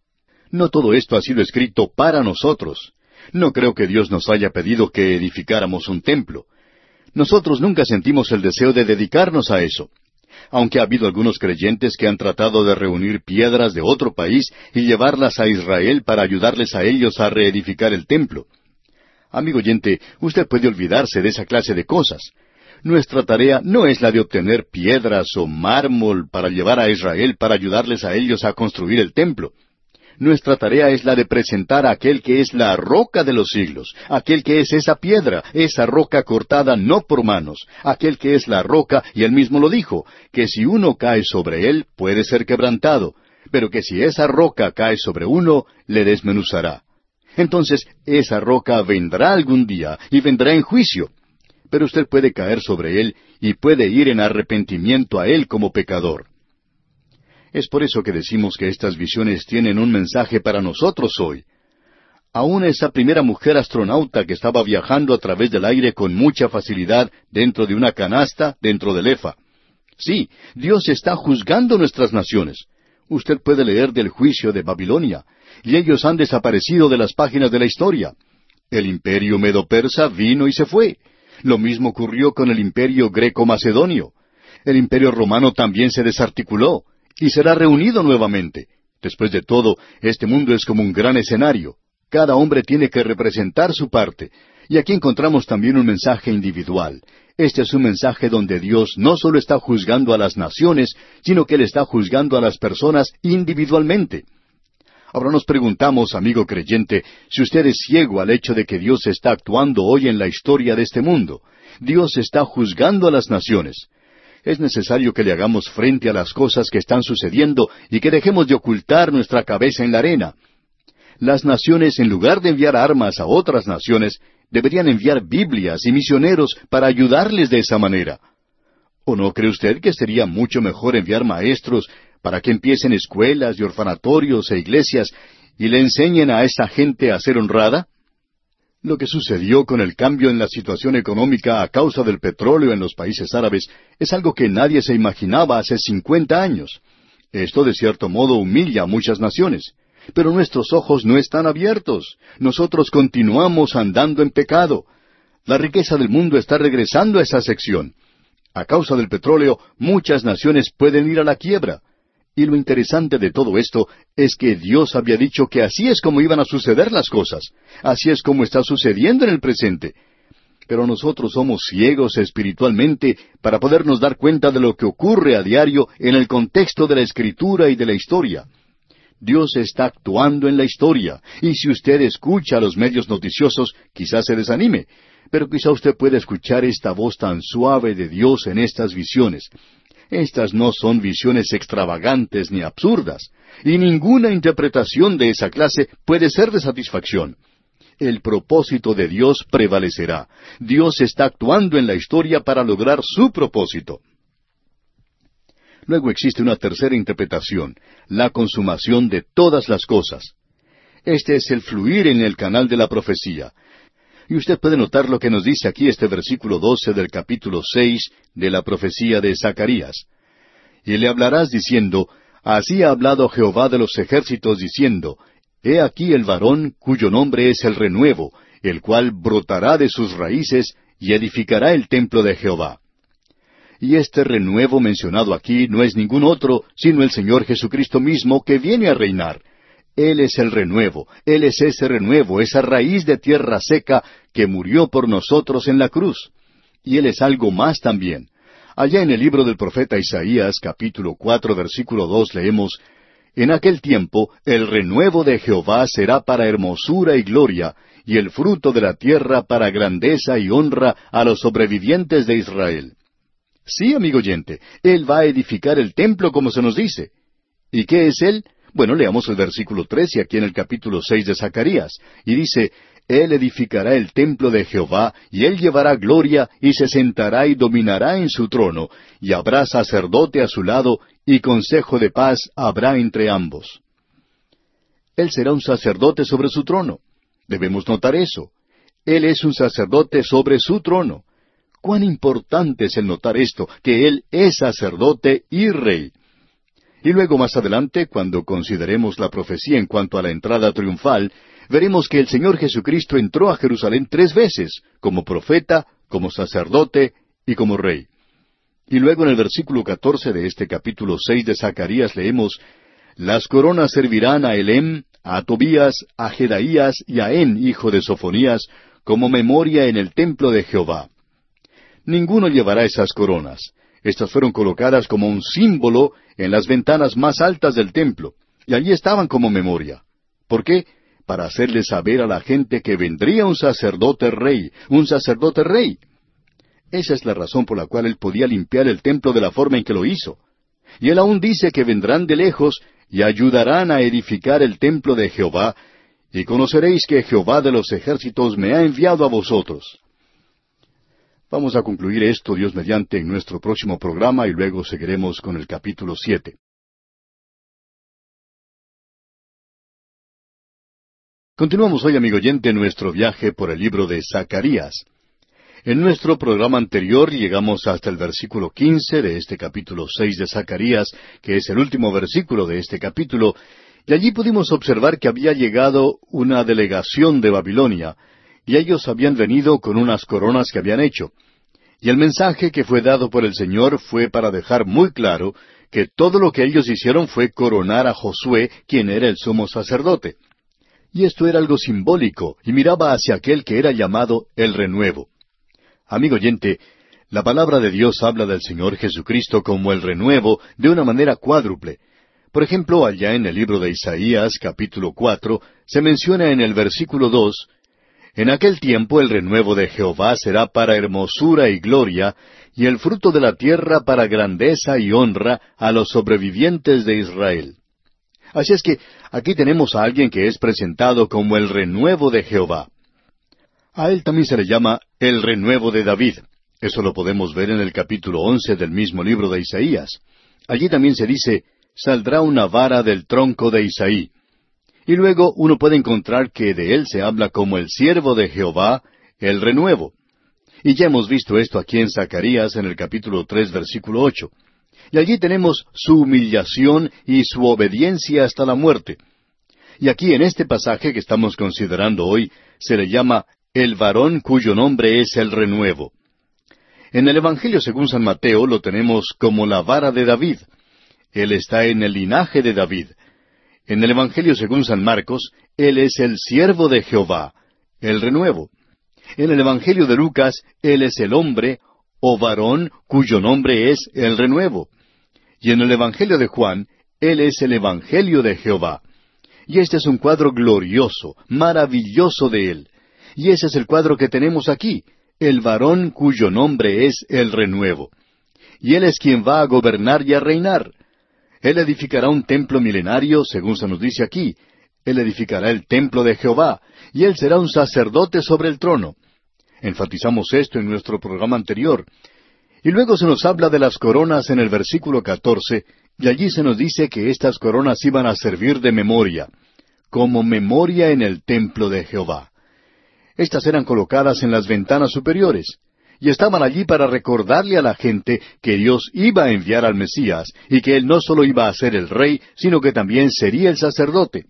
No todo esto ha sido escrito para nosotros. No creo que Dios nos haya pedido que edificáramos un templo. Nosotros nunca sentimos el deseo de dedicarnos a eso. Aunque ha habido algunos creyentes que han tratado de reunir piedras de otro país y llevarlas a Israel para ayudarles a ellos a reedificar el templo. Amigo oyente, usted puede olvidarse de esa clase de cosas. Nuestra tarea no es la de obtener piedras o mármol para llevar a Israel para ayudarles a ellos a construir el templo. Nuestra tarea es la de presentar a aquel que es la roca de los siglos, aquel que es esa piedra, esa roca cortada no por manos, aquel que es la roca, y él mismo lo dijo, que si uno cae sobre él puede ser quebrantado, pero que si esa roca cae sobre uno, le desmenuzará. Entonces, esa roca vendrá algún día, y vendrá en juicio, pero usted puede caer sobre él, y puede ir en arrepentimiento a él como pecador. Es por eso que decimos que estas visiones tienen un mensaje para nosotros hoy. Aún esa primera mujer astronauta que estaba viajando a través del aire con mucha facilidad dentro de una canasta, dentro del Efa. Sí, Dios está juzgando nuestras naciones. Usted puede leer del juicio de Babilonia, y ellos han desaparecido de las páginas de la historia. El imperio medo-persa vino y se fue. Lo mismo ocurrió con el imperio greco-macedonio. El imperio romano también se desarticuló y será reunido nuevamente. Después de todo, este mundo es como un gran escenario. Cada hombre tiene que representar su parte. Y aquí encontramos también un mensaje individual. Este es un mensaje donde Dios no solo está juzgando a las naciones, sino que Él está juzgando a las personas individualmente. Ahora nos preguntamos, amigo creyente, si usted es ciego al hecho de que Dios está actuando hoy en la historia de este mundo. Dios está juzgando a las naciones. Es necesario que le hagamos frente a las cosas que están sucediendo y que dejemos de ocultar nuestra cabeza en la arena. Las naciones, en lugar de enviar armas a otras naciones, deberían enviar Biblias y misioneros para ayudarles de esa manera. ¿O no cree usted que sería mucho mejor enviar maestros para que empiecen escuelas y orfanatorios e iglesias y le enseñen a esa gente a ser honrada? Lo que sucedió con el cambio en la situación económica a causa del petróleo en los países árabes es algo que nadie se imaginaba hace 50 años. Esto de cierto modo humilla a muchas naciones. Pero nuestros ojos no están abiertos. Nosotros continuamos andando en pecado. La riqueza del mundo está regresando a esa sección. A causa del petróleo, muchas naciones pueden ir a la quiebra. Y lo interesante de todo esto es que Dios había dicho que así es como iban a suceder las cosas. Así es como está sucediendo en el presente. Pero nosotros somos ciegos espiritualmente para podernos dar cuenta de lo que ocurre a diario en el contexto de la Escritura y de la historia. Dios está actuando en la historia, y si usted escucha a los medios noticiosos, quizás se desanime. pero quizá usted pueda escuchar esta voz tan suave de Dios en estas visiones. Estas no son visiones extravagantes ni absurdas, y ninguna interpretación de esa clase puede ser de satisfacción. El propósito de Dios prevalecerá. Dios está actuando en la historia para lograr su propósito. Luego existe una tercera interpretación, la consumación de todas las cosas. Este es el fluir en el canal de la profecía. Y usted puede notar lo que nos dice aquí este versículo 12 del capítulo 6 de la profecía de Zacarías. Y le hablarás diciendo, así ha hablado Jehová de los ejércitos diciendo, he aquí el varón cuyo nombre es el renuevo, el cual brotará de sus raíces y edificará el templo de Jehová. Y este renuevo mencionado aquí no es ningún otro, sino el Señor Jesucristo mismo que viene a reinar. Él es el renuevo, Él es ese renuevo, esa raíz de tierra seca que murió por nosotros en la cruz. Y Él es algo más también. Allá en el libro del profeta Isaías, capítulo 4, versículo 2, leemos, en aquel tiempo el renuevo de Jehová será para hermosura y gloria, y el fruto de la tierra para grandeza y honra a los sobrevivientes de Israel. Sí, amigo oyente, Él va a edificar el templo como se nos dice. ¿Y qué es Él? Bueno, leamos el versículo 13 aquí en el capítulo 6 de Zacarías, y dice, Él edificará el templo de Jehová, y Él llevará gloria, y se sentará y dominará en su trono, y habrá sacerdote a su lado, y consejo de paz habrá entre ambos. Él será un sacerdote sobre su trono. Debemos notar eso. Él es un sacerdote sobre su trono. Cuán importante es el notar esto, que Él es sacerdote y rey. Y luego más adelante, cuando consideremos la profecía en cuanto a la entrada triunfal, veremos que el Señor Jesucristo entró a Jerusalén 3 veces, como profeta, como sacerdote y como rey. Y luego en el versículo 14 de este capítulo 6 de Zacarías leemos, las coronas servirán a Elem, a Tobías, a Jedaías y a En, hijo de Sofonías, como memoria en el templo de Jehová. Ninguno llevará esas coronas. Estas fueron colocadas como un símbolo en las ventanas más altas del templo, y allí estaban como memoria. ¿Por qué? Para hacerle saber a la gente que vendría un sacerdote rey, un sacerdote rey. Esa es la razón por la cual él podía limpiar el templo de la forma en que lo hizo. Y él aún dice que vendrán de lejos y ayudarán a edificar el templo de Jehová, y conoceréis que Jehová de los ejércitos me ha enviado a vosotros. Vamos a concluir esto, Dios mediante, en nuestro próximo programa y luego seguiremos con el capítulo 7. Continuamos hoy, amigo oyente, nuestro viaje por el libro de Zacarías. En nuestro programa anterior llegamos hasta el versículo 15 de este capítulo 6 de Zacarías, que es el último versículo de este capítulo, y allí pudimos observar que había llegado una delegación de Babilonia, y ellos habían venido con unas coronas que habían hecho. Y el mensaje que fue dado por el Señor fue para dejar muy claro que todo lo que ellos hicieron fue coronar a Josué, quien era el sumo sacerdote. Y esto era algo simbólico, y miraba hacia aquel que era llamado el renuevo. Amigo oyente, la palabra de Dios habla del Señor Jesucristo como el renuevo de una manera cuádruple. Por ejemplo, allá en el libro de Isaías, capítulo 4, se menciona en el versículo 2, en aquel tiempo el renuevo de Jehová será para hermosura y gloria, y el fruto de la tierra para grandeza y honra a los sobrevivientes de Israel. Así es que aquí tenemos a alguien que es presentado como el renuevo de Jehová. A él también se le llama el renuevo de David. Eso lo podemos ver en el capítulo 11 del mismo libro de Isaías. Allí también se dice, saldrá una vara del tronco de Isaí. Y luego uno puede encontrar que de él se habla como el siervo de Jehová, el renuevo. Y ya hemos visto esto aquí en Zacarías en el capítulo 3, versículo 8. Y allí tenemos su humillación y su obediencia hasta la muerte. Y aquí en este pasaje que estamos considerando hoy, se le llama el varón cuyo nombre es el renuevo. En el Evangelio según San Mateo lo tenemos como la vara de David. Él está en el linaje de David. En el Evangelio según San Marcos, Él es el siervo de Jehová, el renuevo. En el Evangelio de Lucas, Él es el hombre, o varón, cuyo nombre es el renuevo. Y en el Evangelio de Juan, Él es el Evangelio de Jehová. Y este es un cuadro glorioso, maravilloso de Él. Y ese es el cuadro que tenemos aquí. el varón cuyo nombre es el renuevo. Y Él es quien va a gobernar y a reinar. Él edificará un templo milenario, según se nos dice aquí. Él edificará el templo de Jehová, y Él será un sacerdote sobre el trono. Enfatizamos esto en nuestro programa anterior. Y luego se nos habla de las coronas en el versículo 14, y allí se nos dice que estas coronas iban a servir de memoria, como memoria en el templo de Jehová. Estas eran colocadas en las ventanas superiores, y estaban allí para recordarle a la gente que Dios iba a enviar al Mesías, y que Él no solo iba a ser el rey, sino que también sería el sacerdote.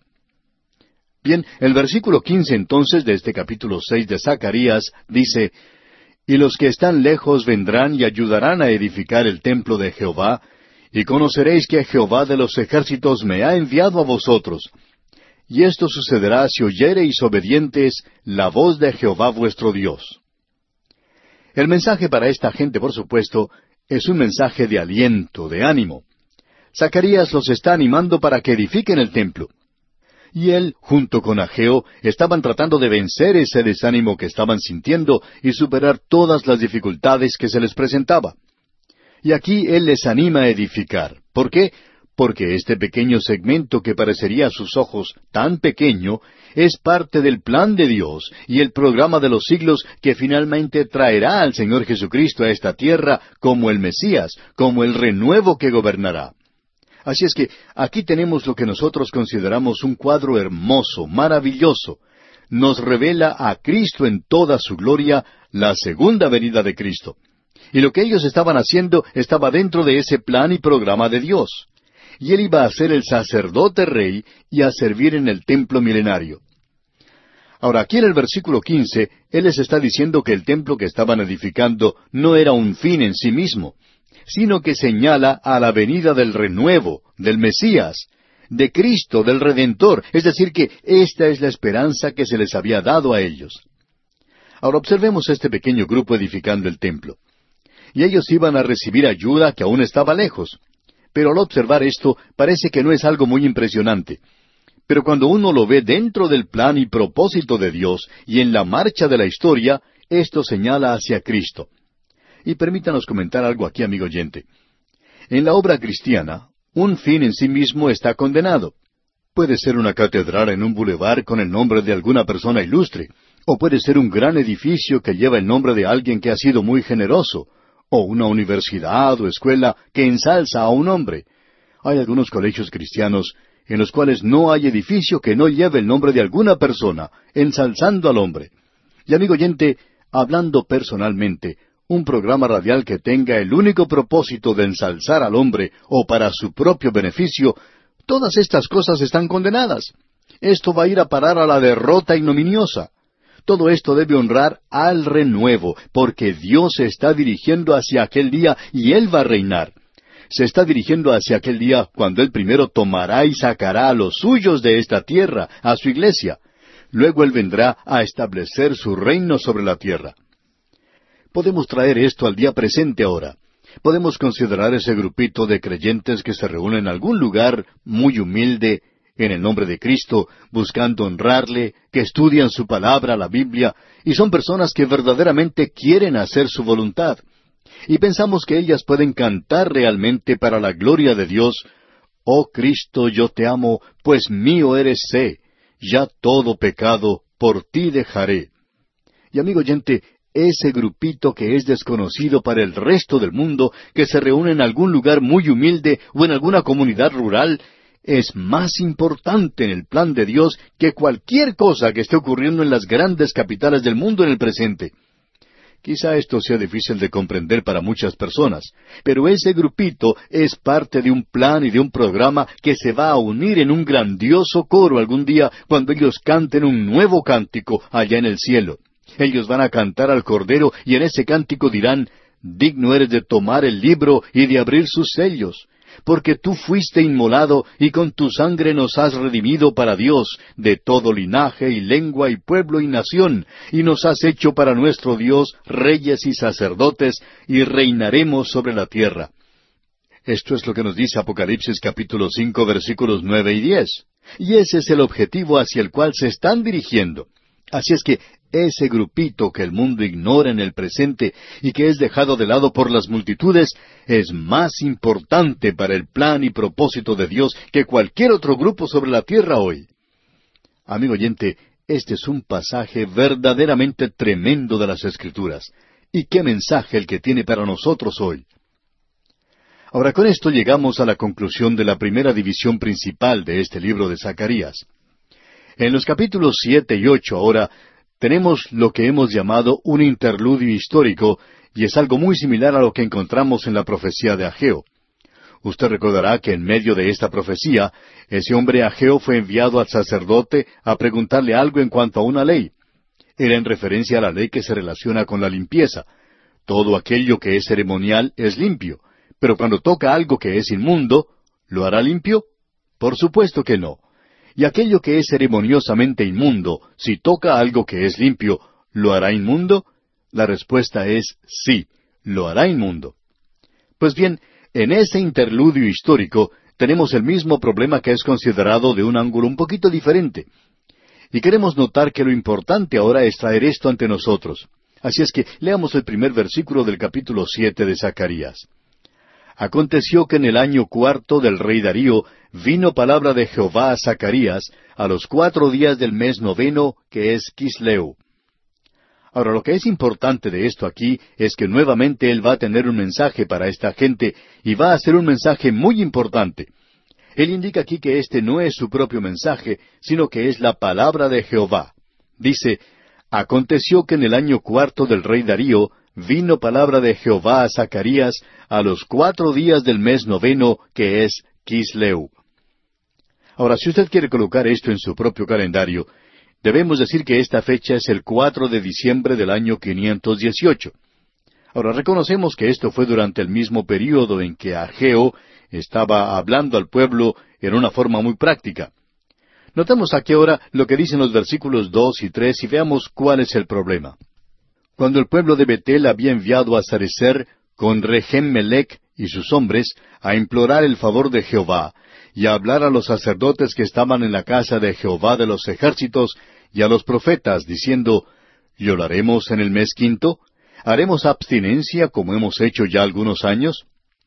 Bien, el versículo 15 entonces de este capítulo 6 de Zacarías dice, «Y los que están lejos vendrán y ayudarán a edificar el templo de Jehová, y conoceréis que Jehová de los ejércitos me ha enviado a vosotros. Y esto sucederá si oyereis obedientes la voz de Jehová vuestro Dios». El mensaje para esta gente, por supuesto, es un mensaje de aliento, de ánimo. Zacarías los está animando para que edifiquen el templo. Y él, junto con Ageo, estaban tratando de vencer ese desánimo que estaban sintiendo y superar todas las dificultades que se les presentaba. Y aquí él les anima a edificar. ¿Por qué? Porque este pequeño segmento que parecería a sus ojos tan pequeño, es parte del plan de Dios y el programa de los siglos que finalmente traerá al Señor Jesucristo a esta tierra como el Mesías, como el renuevo que gobernará. Así es que aquí tenemos lo que nosotros consideramos un cuadro hermoso, maravilloso. Nos revela a Cristo en toda su gloria, la segunda venida de Cristo. Y lo que ellos estaban haciendo estaba dentro de ese plan y programa de Dios. Y Él iba a ser el sacerdote rey y a servir en el templo milenario. Ahora, aquí en el versículo 15, Él les está diciendo que el templo que estaban edificando no era un fin en sí mismo, sino que señala a la venida del renuevo, del Mesías, de Cristo, del Redentor, es decir, que esta es la esperanza que se les había dado a ellos. Ahora observemos este pequeño grupo edificando el templo. Y ellos iban a recibir ayuda que aún estaba lejos. Pero al observar esto, parece que no es algo muy impresionante. Pero cuando uno lo ve dentro del plan y propósito de Dios y en la marcha de la historia, esto señala hacia Cristo. Y permítanos comentar algo aquí, amigo oyente. En la obra cristiana, un fin en sí mismo está condenado. Puede ser una catedral en un bulevar con el nombre de alguna persona ilustre, o puede ser un gran edificio que lleva el nombre de alguien que ha sido muy generoso, o una universidad o escuela que ensalza a un hombre. Hay algunos colegios cristianos en los cuales no hay edificio que no lleve el nombre de alguna persona, ensalzando al hombre. Y amigo oyente, hablando personalmente, un programa radial que tenga el único propósito de ensalzar al hombre o para su propio beneficio, todas estas cosas están condenadas. Esto va a ir a parar a la derrota ignominiosa. Todo esto debe honrar al renuevo, porque Dios se está dirigiendo hacia aquel día y Él va a reinar. Se está dirigiendo hacia aquel día cuando Él primero tomará y sacará a los suyos de esta tierra, a su iglesia. Luego Él vendrá a establecer su reino sobre la tierra. Podemos traer esto al día presente ahora. Podemos considerar ese grupito de creyentes que se reúnen en algún lugar muy humilde, en el nombre de Cristo, buscando honrarle, que estudian su palabra, la Biblia, y son personas que verdaderamente quieren hacer su voluntad. Y pensamos que ellas pueden cantar realmente para la gloria de Dios, «Oh Cristo, yo te amo, pues mío eres sé, ya todo pecado por ti dejaré». Y amigo oyente, ese grupito que es desconocido para el resto del mundo, que se reúne en algún lugar muy humilde o en alguna comunidad rural, es más importante en el plan de Dios que cualquier cosa que esté ocurriendo en las grandes capitales del mundo en el presente. Quizá esto sea difícil de comprender para muchas personas, pero ese grupito es parte de un plan y de un programa que se va a unir en un grandioso coro algún día cuando ellos canten un nuevo cántico allá en el cielo. Ellos van a cantar al Cordero y en ese cántico dirán, «Digno eres de tomar el libro y de abrir sus sellos, porque tú fuiste inmolado y con tu sangre nos has redimido para Dios de todo linaje y lengua y pueblo y nación, y nos has hecho para nuestro Dios reyes y sacerdotes, y reinaremos sobre la tierra». Esto es lo que nos dice Apocalipsis capítulo 5 versículos 9 y 10. Y ese es el objetivo hacia el cual se están dirigiendo. Así es que ese grupito que el mundo ignora en el presente y que es dejado de lado por las multitudes, es más importante para el plan y propósito de Dios que cualquier otro grupo sobre la tierra hoy. Amigo oyente, este es un pasaje verdaderamente tremendo de las Escrituras. ¿Y qué mensaje el que tiene para nosotros hoy? Ahora, con esto llegamos a la conclusión de la primera división principal de este libro de Zacarías. En los capítulos 7 y 8 ahora tenemos lo que hemos llamado un interludio histórico, y es algo muy similar a lo que encontramos en la profecía de Ageo. Usted recordará que en medio de esta profecía, ese hombre Ageo fue enviado al sacerdote a preguntarle algo en cuanto a una ley. Era en referencia a la ley que se relaciona con la limpieza. Todo aquello que es ceremonial es limpio, pero cuando toca algo que es inmundo, ¿lo hará limpio? Por supuesto que no. Y aquello que es ceremoniosamente inmundo, si toca algo que es limpio, ¿lo hará inmundo? La respuesta es sí, lo hará inmundo. Pues bien, en ese interludio histórico tenemos el mismo problema que es considerado de un ángulo un poquito diferente. Y queremos notar que lo importante ahora es traer esto ante nosotros. Así es que leamos el primer versículo del capítulo 7 de Zacarías. Aconteció que en el año 4 del rey Darío vino palabra de Jehová a Zacarías a los 4 días del mes 9, que es Quisleu. Ahora, lo que es importante de esto aquí es que nuevamente él va a tener un mensaje para esta gente, y va a ser un mensaje muy importante. Él indica aquí que este no es su propio mensaje, sino que es la palabra de Jehová. Dice, aconteció que en el año 4 del rey Darío vino palabra de Jehová a Zacarías a los 4 días del mes 9, que es Quisleu. Ahora, si usted quiere colocar esto en su propio calendario, debemos decir que esta fecha es el 4 de diciembre del año 518. Ahora, reconocemos que esto fue durante el mismo período en que Ageo estaba hablando al pueblo en una forma muy práctica. Notemos aquí ahora lo que dicen los versículos 2 y 3 y veamos cuál es el problema. Cuando el pueblo de Betel había enviado a Sarecer con Regem-Melech y sus hombres a implorar el favor de Jehová, y a hablar a los sacerdotes que estaban en la casa de Jehová de los ejércitos, y a los profetas, diciendo, ¿lloraremos en el mes 5? ¿Haremos abstinencia como hemos hecho ya algunos años?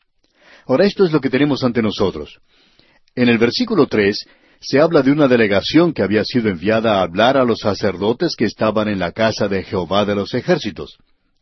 Ahora esto es lo que tenemos ante nosotros. En el versículo 3 se habla de una delegación que había sido enviada a hablar a los sacerdotes que estaban en la casa de Jehová de los ejércitos.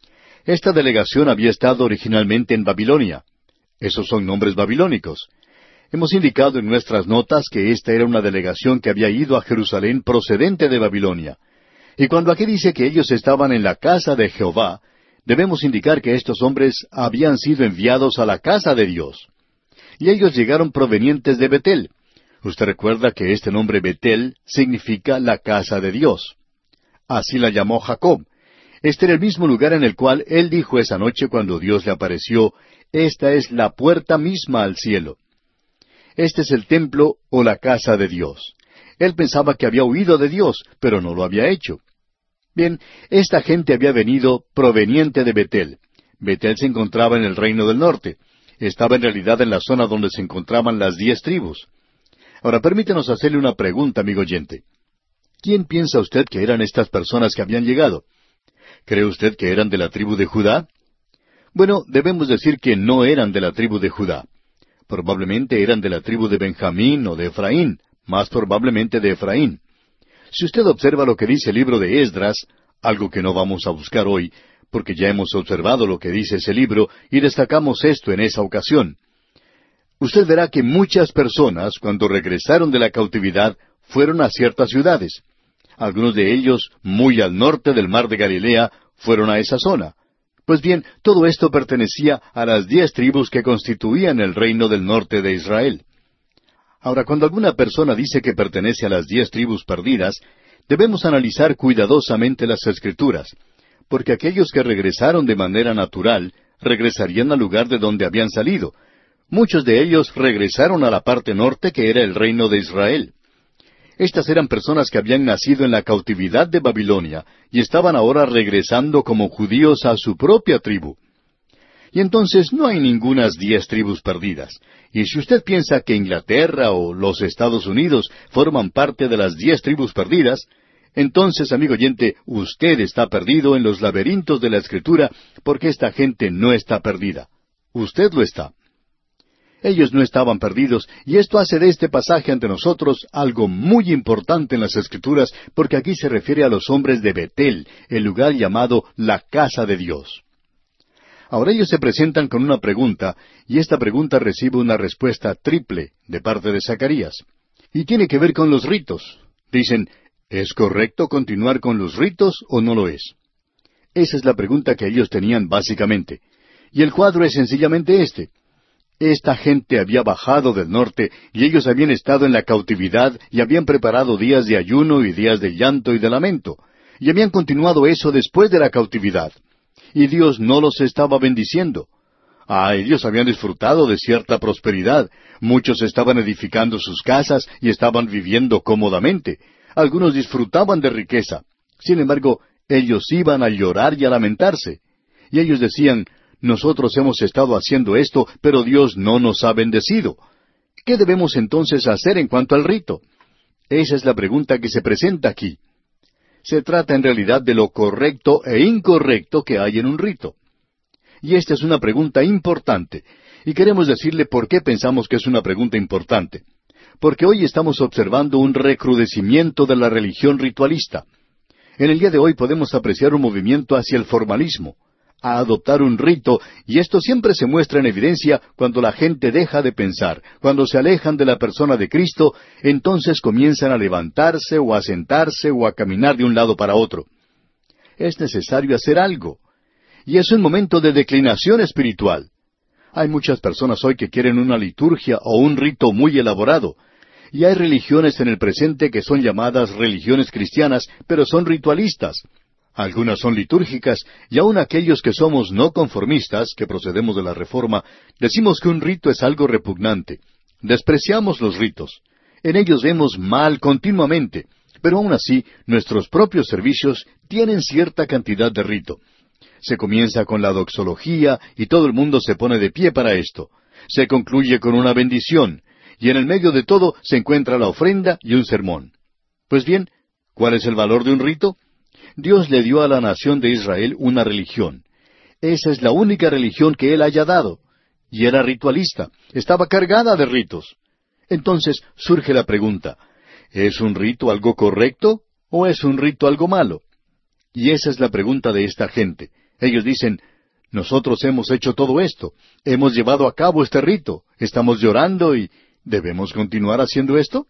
Esta delegación había estado originalmente en Babilonia. Esos son nombres babilónicos. Hemos indicado en nuestras notas que esta era una delegación que había ido a Jerusalén procedente de Babilonia. Y cuando aquí dice que ellos estaban en la casa de Jehová, debemos indicar que estos hombres habían sido enviados a la casa de Dios. Y ellos llegaron provenientes de Betel. Usted recuerda que este nombre Betel significa la casa de Dios. Así la llamó Jacob. Este era el mismo lugar en el cual él dijo esa noche cuando Dios le apareció, esta es la puerta misma al cielo. Este es el templo o la casa de Dios. Él pensaba que había huido de Dios, pero no lo había hecho. Bien, esta gente había venido proveniente de Betel. Betel se encontraba en el reino del norte. Estaba en realidad en la zona donde se encontraban las 10 tribus. Ahora, permítanos hacerle una pregunta, amigo oyente. ¿Quién piensa usted que eran estas personas que habían llegado? ¿Cree usted que eran de la tribu de Judá? Bueno, debemos decir que no eran de la tribu de Judá. Probablemente eran de la tribu de Benjamín o de Efraín, más probablemente de Efraín. Si usted observa lo que dice el libro de Esdras, algo que no vamos a buscar hoy, porque ya hemos observado lo que dice ese libro y destacamos esto en esa ocasión. Usted verá que muchas personas, cuando regresaron de la cautividad, fueron a ciertas ciudades. Algunos de ellos, muy al norte del mar de Galilea, fueron a esa zona. Pues bien, todo esto pertenecía a las 10 tribus que constituían el reino del norte de Israel. Ahora, cuando alguna persona dice que pertenece a las 10 tribus perdidas, debemos analizar cuidadosamente las Escrituras, porque aquellos que regresaron de manera natural, regresarían al lugar de donde habían salido. Muchos de ellos regresaron a la parte norte que era el reino de Israel. Estas eran personas que habían nacido en la cautividad de Babilonia y estaban ahora regresando como judíos a su propia tribu. Y entonces no hay ningunas 10 tribus perdidas. Y si usted piensa que Inglaterra o los Estados Unidos forman parte de las 10 tribus perdidas, entonces, amigo oyente, usted está perdido en los laberintos de la Escritura, porque esta gente no está perdida. Usted lo está. Ellos no estaban perdidos, y esto hace de este pasaje ante nosotros algo muy importante en las Escrituras, porque aquí se refiere a los hombres de Betel, el lugar llamado la casa de Dios. Ahora ellos se presentan con una pregunta, y esta pregunta recibe una respuesta triple de parte de Zacarías. Y tiene que ver con los ritos. Dicen, ¿es correcto continuar con los ritos o no lo es? Esa es la pregunta que ellos tenían básicamente. Y el cuadro es sencillamente este. Esta gente había bajado del norte y ellos habían estado en la cautividad y habían preparado días de ayuno y días de llanto y de lamento. Y habían continuado eso después de la cautividad. Y Dios no los estaba bendiciendo. Ellos habían disfrutado de cierta prosperidad. Muchos estaban edificando sus casas y estaban viviendo cómodamente. Algunos disfrutaban de riqueza. Sin embargo, ellos iban a llorar y a lamentarse. Y ellos decían, nosotros hemos estado haciendo esto, pero Dios no nos ha bendecido. ¿Qué debemos entonces hacer en cuanto al rito? Esa es la pregunta que se presenta aquí. Se trata en realidad de lo correcto e incorrecto que hay en un rito. Y esta es una pregunta importante. Y queremos decirle por qué pensamos que es una pregunta importante. Porque hoy estamos observando un recrudecimiento de la religión ritualista. En el día de hoy podemos apreciar un movimiento hacia el formalismo, a adoptar un rito, y esto siempre se muestra en evidencia cuando la gente deja de pensar, cuando se alejan de la persona de Cristo, entonces comienzan a levantarse o a sentarse o a caminar de un lado para otro. Es necesario hacer algo. Y es un momento de declinación espiritual. Hay muchas personas hoy que quieren una liturgia o un rito muy elaborado. Y hay religiones en el presente que son llamadas religiones cristianas, pero son ritualistas. Algunas son litúrgicas, y aun aquellos que somos no conformistas, que procedemos de la Reforma, decimos que un rito es algo repugnante. Despreciamos los ritos. En ellos vemos mal continuamente, pero aun así, nuestros propios servicios tienen cierta cantidad de rito. Se comienza con la doxología, y todo el mundo se pone de pie para esto. Se concluye con una bendición, y en el medio de todo se encuentra la ofrenda y un sermón. Pues bien, ¿cuál es el valor de un rito? Dios le dio a la nación de Israel una religión. Esa es la única religión que Él haya dado. Y era ritualista. Estaba cargada de ritos. Entonces surge la pregunta, ¿es un rito algo correcto o es un rito algo malo? Y esa es la pregunta de esta gente. Ellos dicen, nosotros hemos hecho todo esto. Hemos llevado a cabo este rito. Estamos llorando y ¿debemos continuar haciendo esto?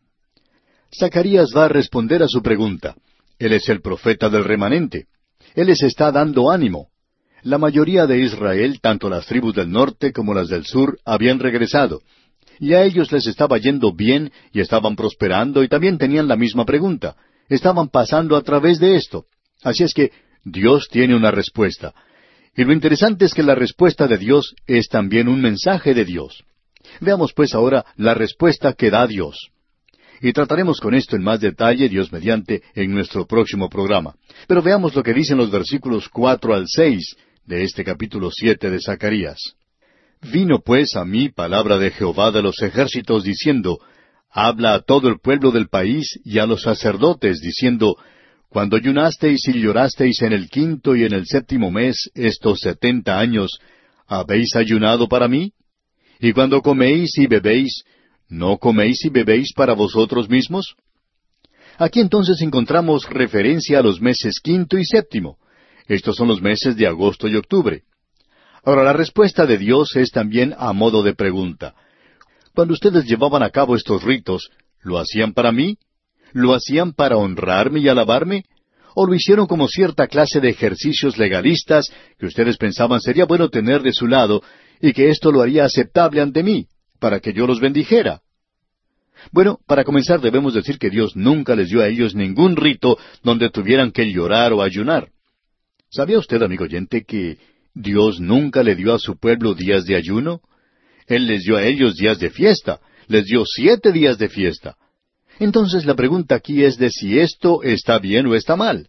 Zacarías va a responder a su pregunta. Él es el profeta del remanente. Él les está dando ánimo. La mayoría de Israel, tanto las tribus del norte como las del sur, habían regresado. Y a ellos les estaba yendo bien y estaban prosperando y también tenían la misma pregunta. Estaban pasando a través de esto. Así es que Dios tiene una respuesta. Y lo interesante es que la respuesta de Dios es también un mensaje de Dios. Veamos pues ahora la respuesta que da Dios. Y trataremos con esto en más detalle, Dios mediante, en nuestro próximo programa. Pero veamos lo que dicen los versículos 4 al 6 de este capítulo 7 de Zacarías. Vino pues a mí palabra de Jehová de los ejércitos, diciendo, habla a todo el pueblo del país y a los sacerdotes, diciendo, cuando ayunasteis y llorasteis en el 5º y en el 7º mes, estos 70 años, ¿habéis ayunado para mí? Y cuando coméis y bebéis, ¿no coméis y bebéis para vosotros mismos? Aquí entonces encontramos referencia a los meses 5º y 7º. Estos son los meses de agosto y octubre. Ahora, la respuesta de Dios es también a modo de pregunta. Cuando ustedes llevaban a cabo estos ritos, ¿lo hacían para mí? ¿Lo hacían para honrarme y alabarme? ¿O lo hicieron como cierta clase de ejercicios legalistas que ustedes pensaban sería bueno tener de su lado y que esto lo haría aceptable ante mí, para que yo los bendijera? Bueno, para comenzar debemos decir que Dios nunca les dio a ellos ningún rito donde tuvieran que llorar o ayunar. ¿Sabía usted, amigo oyente, que Dios nunca le dio a su pueblo días de ayuno? Él les dio a ellos días de fiesta, les dio 7 días de fiesta. Entonces la pregunta aquí es de si esto está bien o está mal.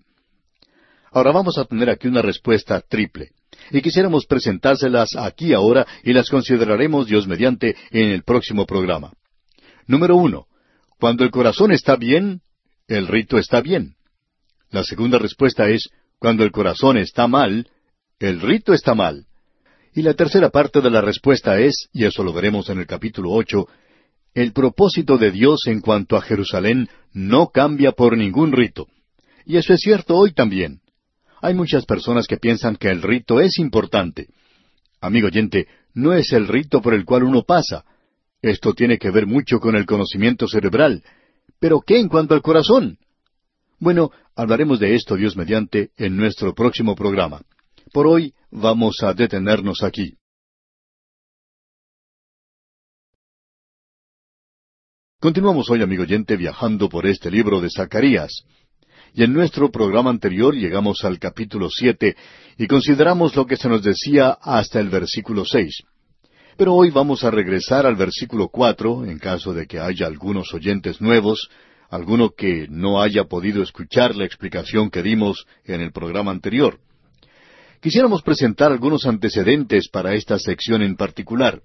Ahora vamos a tener aquí una respuesta triple. Y quisiéramos presentárselas aquí ahora y las consideraremos, Dios mediante, en el próximo programa. Número 1. Cuando el corazón está bien, el rito está bien. La segunda respuesta es, cuando el corazón está mal, el rito está mal. Y la tercera parte de la respuesta es, y eso lo veremos en el capítulo 8, el propósito de Dios en cuanto a Jerusalén no cambia por ningún rito. Y eso es cierto hoy también. Hay muchas personas que piensan que el rito es importante. Amigo oyente, no es el rito por el cual uno pasa. Esto tiene que ver mucho con el conocimiento cerebral. ¿Pero qué en cuanto al corazón? Bueno, hablaremos de esto, Dios mediante, en nuestro próximo programa. Por hoy vamos a detenernos aquí. Continuamos hoy, amigo oyente, viajando por este libro de Zacarías. Y en nuestro programa anterior llegamos al capítulo 7 y consideramos lo que se nos decía hasta el versículo 6. Pero hoy vamos a regresar al versículo 4, en caso de que haya algunos oyentes nuevos, alguno que no haya podido escuchar la explicación que dimos en el programa anterior. Quisiéramos presentar algunos antecedentes para esta sección en particular.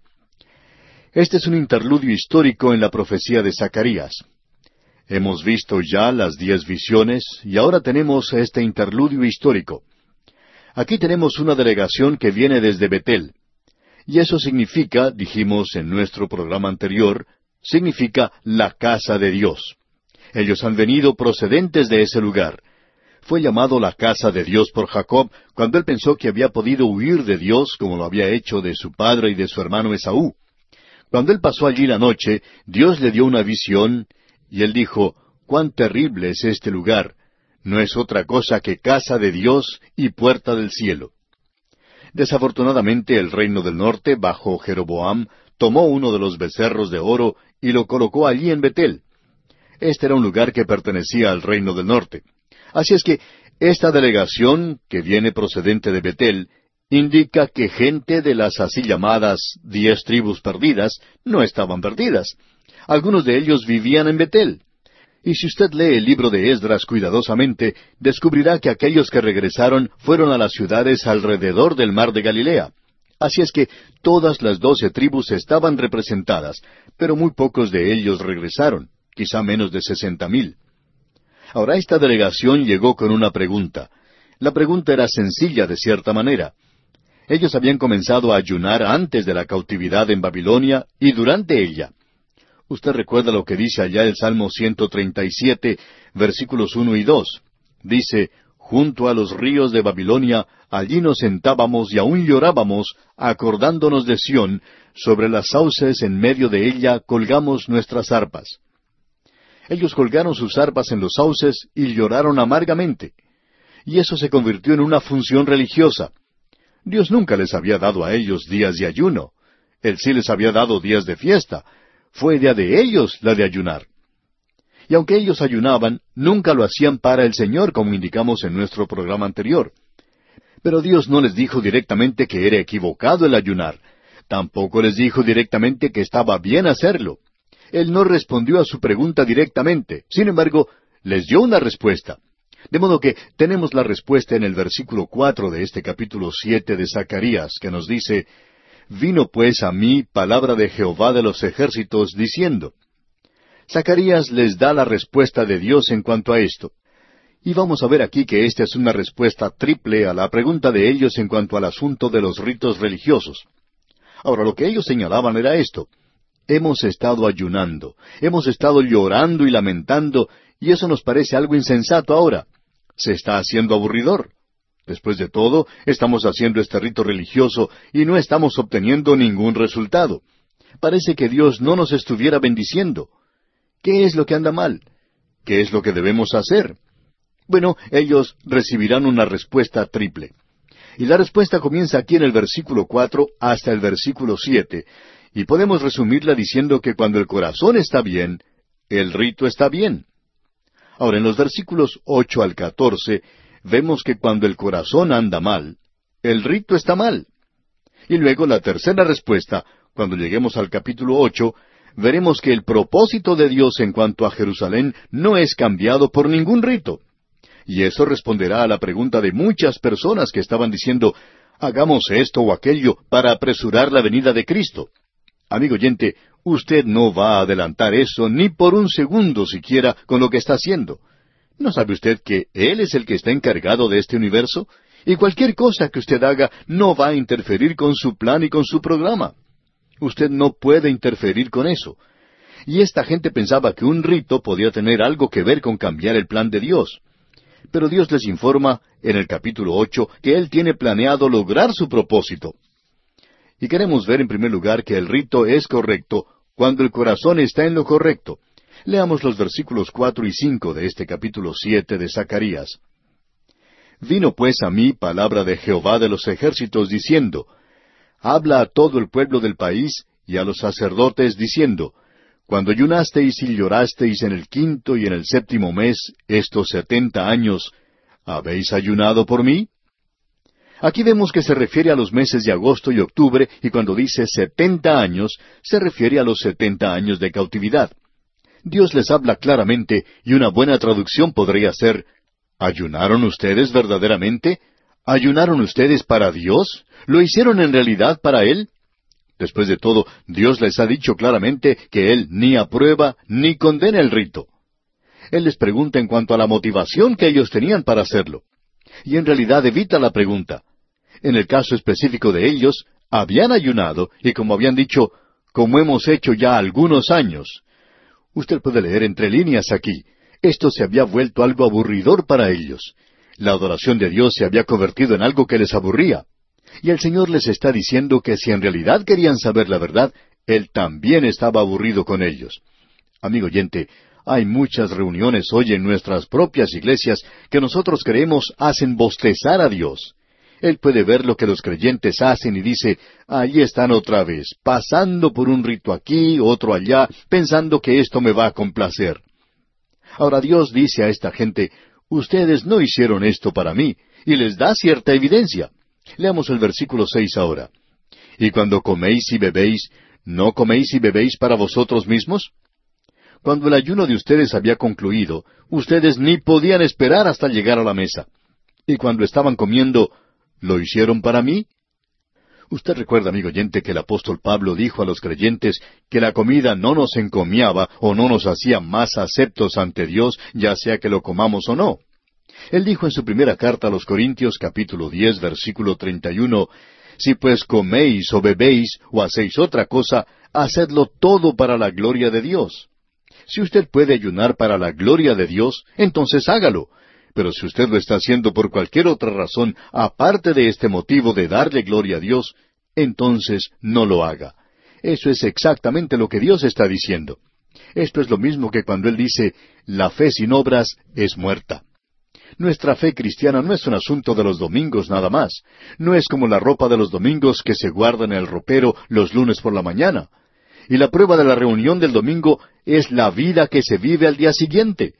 Este es un interludio histórico en la profecía de Zacarías. Hemos visto ya las 10 visiones y ahora tenemos este interludio histórico. Aquí tenemos una delegación que viene desde Betel. Y eso significa, dijimos en nuestro programa anterior, significa la casa de Dios. Ellos han venido procedentes de ese lugar. Fue llamado la casa de Dios por Jacob cuando él pensó que había podido huir de Dios como lo había hecho de su padre y de su hermano Esaú. Cuando él pasó allí la noche, Dios le dio una visión y él dijo, «¡Cuán terrible es este lugar! No es otra cosa que casa de Dios y puerta del cielo». Desafortunadamente el reino del norte, bajo Jeroboam, tomó uno de los becerros de oro y lo colocó allí en Betel. Este era un lugar que pertenecía al reino del norte. Así es que esta delegación, que viene procedente de Betel, indica que gente de las así llamadas 10 tribus perdidas no estaban perdidas. Algunos de ellos vivían en Betel. Y si usted lee el libro de Esdras cuidadosamente, descubrirá que aquellos que regresaron fueron a las ciudades alrededor del mar de Galilea. Así es que todas las 12 tribus estaban representadas, pero muy pocos de ellos regresaron, quizá menos de 60,000. Ahora esta delegación llegó con una pregunta. La pregunta era sencilla de cierta manera. Ellos habían comenzado a ayunar antes de la cautividad en Babilonia y durante ella. Usted recuerda lo que dice allá el Salmo 137, versículos 1 y 2. Dice, «Junto a los ríos de Babilonia, allí nos sentábamos y aún llorábamos, acordándonos de Sión, sobre las sauces en medio de ella colgamos nuestras arpas». Ellos colgaron sus arpas en los sauces y lloraron amargamente. Y eso se convirtió en una función religiosa. Dios nunca les había dado a ellos días de ayuno. Él sí les había dado días de fiesta. Fue idea de ellos la de ayunar. Y aunque ellos ayunaban, nunca lo hacían para el Señor, como indicamos en nuestro programa anterior. Pero Dios no les dijo directamente que era equivocado el ayunar. Tampoco les dijo directamente que estaba bien hacerlo. Él no respondió a su pregunta directamente. Sin embargo, les dio una respuesta. De modo que tenemos la respuesta en el versículo 4 de este capítulo 7 de Zacarías, que nos dice, «Vino pues a mí palabra de Jehová de los ejércitos, diciendo». Zacarías les da la respuesta de Dios en cuanto a esto. Y vamos a ver aquí que esta es una respuesta triple a la pregunta de ellos en cuanto al asunto de los ritos religiosos. Ahora, lo que ellos señalaban era esto. Hemos estado ayunando, hemos estado llorando y lamentando, y eso nos parece algo insensato ahora. Se está haciendo aburridor. Después de todo, estamos haciendo este rito religioso y no estamos obteniendo ningún resultado. Parece que Dios no nos estuviera bendiciendo. ¿Qué es lo que anda mal? ¿Qué es lo que debemos hacer? Bueno, ellos recibirán una respuesta triple. Y la respuesta comienza aquí en el versículo 4 hasta el versículo 7, y podemos resumirla diciendo que cuando el corazón está bien, el rito está bien. Ahora, en los versículos 8 al 14, vemos que cuando el corazón anda mal, el rito está mal. Y luego la tercera respuesta, cuando lleguemos al capítulo 8, veremos que el propósito de Dios en cuanto a Jerusalén no es cambiado por ningún rito. Y eso responderá a la pregunta de muchas personas que estaban diciendo, hagamos esto o aquello para apresurar la venida de Cristo. Amigo oyente, usted no va a adelantar eso ni por un segundo siquiera con lo que está haciendo. ¿No sabe usted que Él es el que está encargado de este universo? Y cualquier cosa que usted haga no va a interferir con su plan y con su programa. Usted no puede interferir con eso. Y esta gente pensaba que un rito podía tener algo que ver con cambiar el plan de Dios. Pero Dios les informa en el capítulo 8 que Él tiene planeado lograr su propósito. Y queremos ver en primer lugar que el rito es correcto cuando el corazón está en lo correcto. Leamos los versículos 4 y 5 de este capítulo 7 de Zacarías. Vino pues a mí palabra de Jehová de los ejércitos diciendo, habla a todo el pueblo del país y a los sacerdotes diciendo, cuando ayunasteis y llorasteis en el 5º y en el 7º mes, estos 70 años, ¿habéis ayunado por mí? Aquí vemos que se refiere a los meses de agosto y octubre, y cuando dice 70 años, se refiere a los 70 años de cautividad. Dios les habla claramente, y una buena traducción podría ser, ¿ayunaron ustedes verdaderamente? ¿Ayunaron ustedes para Dios? ¿Lo hicieron en realidad para Él? Después de todo, Dios les ha dicho claramente que Él ni aprueba ni condena el rito. Él les pregunta en cuanto a la motivación que ellos tenían para hacerlo. Y en realidad evita la pregunta. En el caso específico de ellos, habían ayunado, y como habían dicho, como hemos hecho ya algunos años. Usted puede leer entre líneas aquí. Esto se había vuelto algo aburridor para ellos. La adoración de Dios se había convertido en algo que les aburría. Y el Señor les está diciendo que si en realidad querían saber la verdad, Él también estaba aburrido con ellos. Amigo oyente, hay muchas reuniones hoy en nuestras propias iglesias que nosotros creemos hacen bostezar a Dios. Él puede ver lo que los creyentes hacen y dice, ahí están otra vez, pasando por un rito aquí, otro allá, pensando que esto me va a complacer. Ahora Dios dice a esta gente, ustedes no hicieron esto para mí, y les da cierta evidencia. Leamos el versículo 6 ahora. Y cuando coméis y bebéis, ¿no coméis y bebéis para vosotros mismos? Cuando el ayuno de ustedes había concluido, ustedes ni podían esperar hasta llegar a la mesa. Y cuando estaban comiendo, ¿lo hicieron para mí? Usted recuerda, amigo oyente, que el apóstol Pablo dijo a los creyentes que la comida no nos encomiaba o no nos hacía más aceptos ante Dios, ya sea que lo comamos o no. Él dijo en su primera carta a los Corintios, capítulo 10, versículo 31, si pues coméis o bebéis o hacéis otra cosa, hacedlo todo para la gloria de Dios. Si usted puede ayunar para la gloria de Dios, entonces hágalo. Pero si usted lo está haciendo por cualquier otra razón, aparte de este motivo de darle gloria a Dios, entonces no lo haga. Eso es exactamente lo que Dios está diciendo. Esto es lo mismo que cuando Él dice, la fe sin obras es muerta. Nuestra fe cristiana no es un asunto de los domingos nada más. No es como la ropa de los domingos que se guarda en el ropero los lunes por la mañana. Y la prueba de la reunión del domingo es la vida que se vive al día siguiente.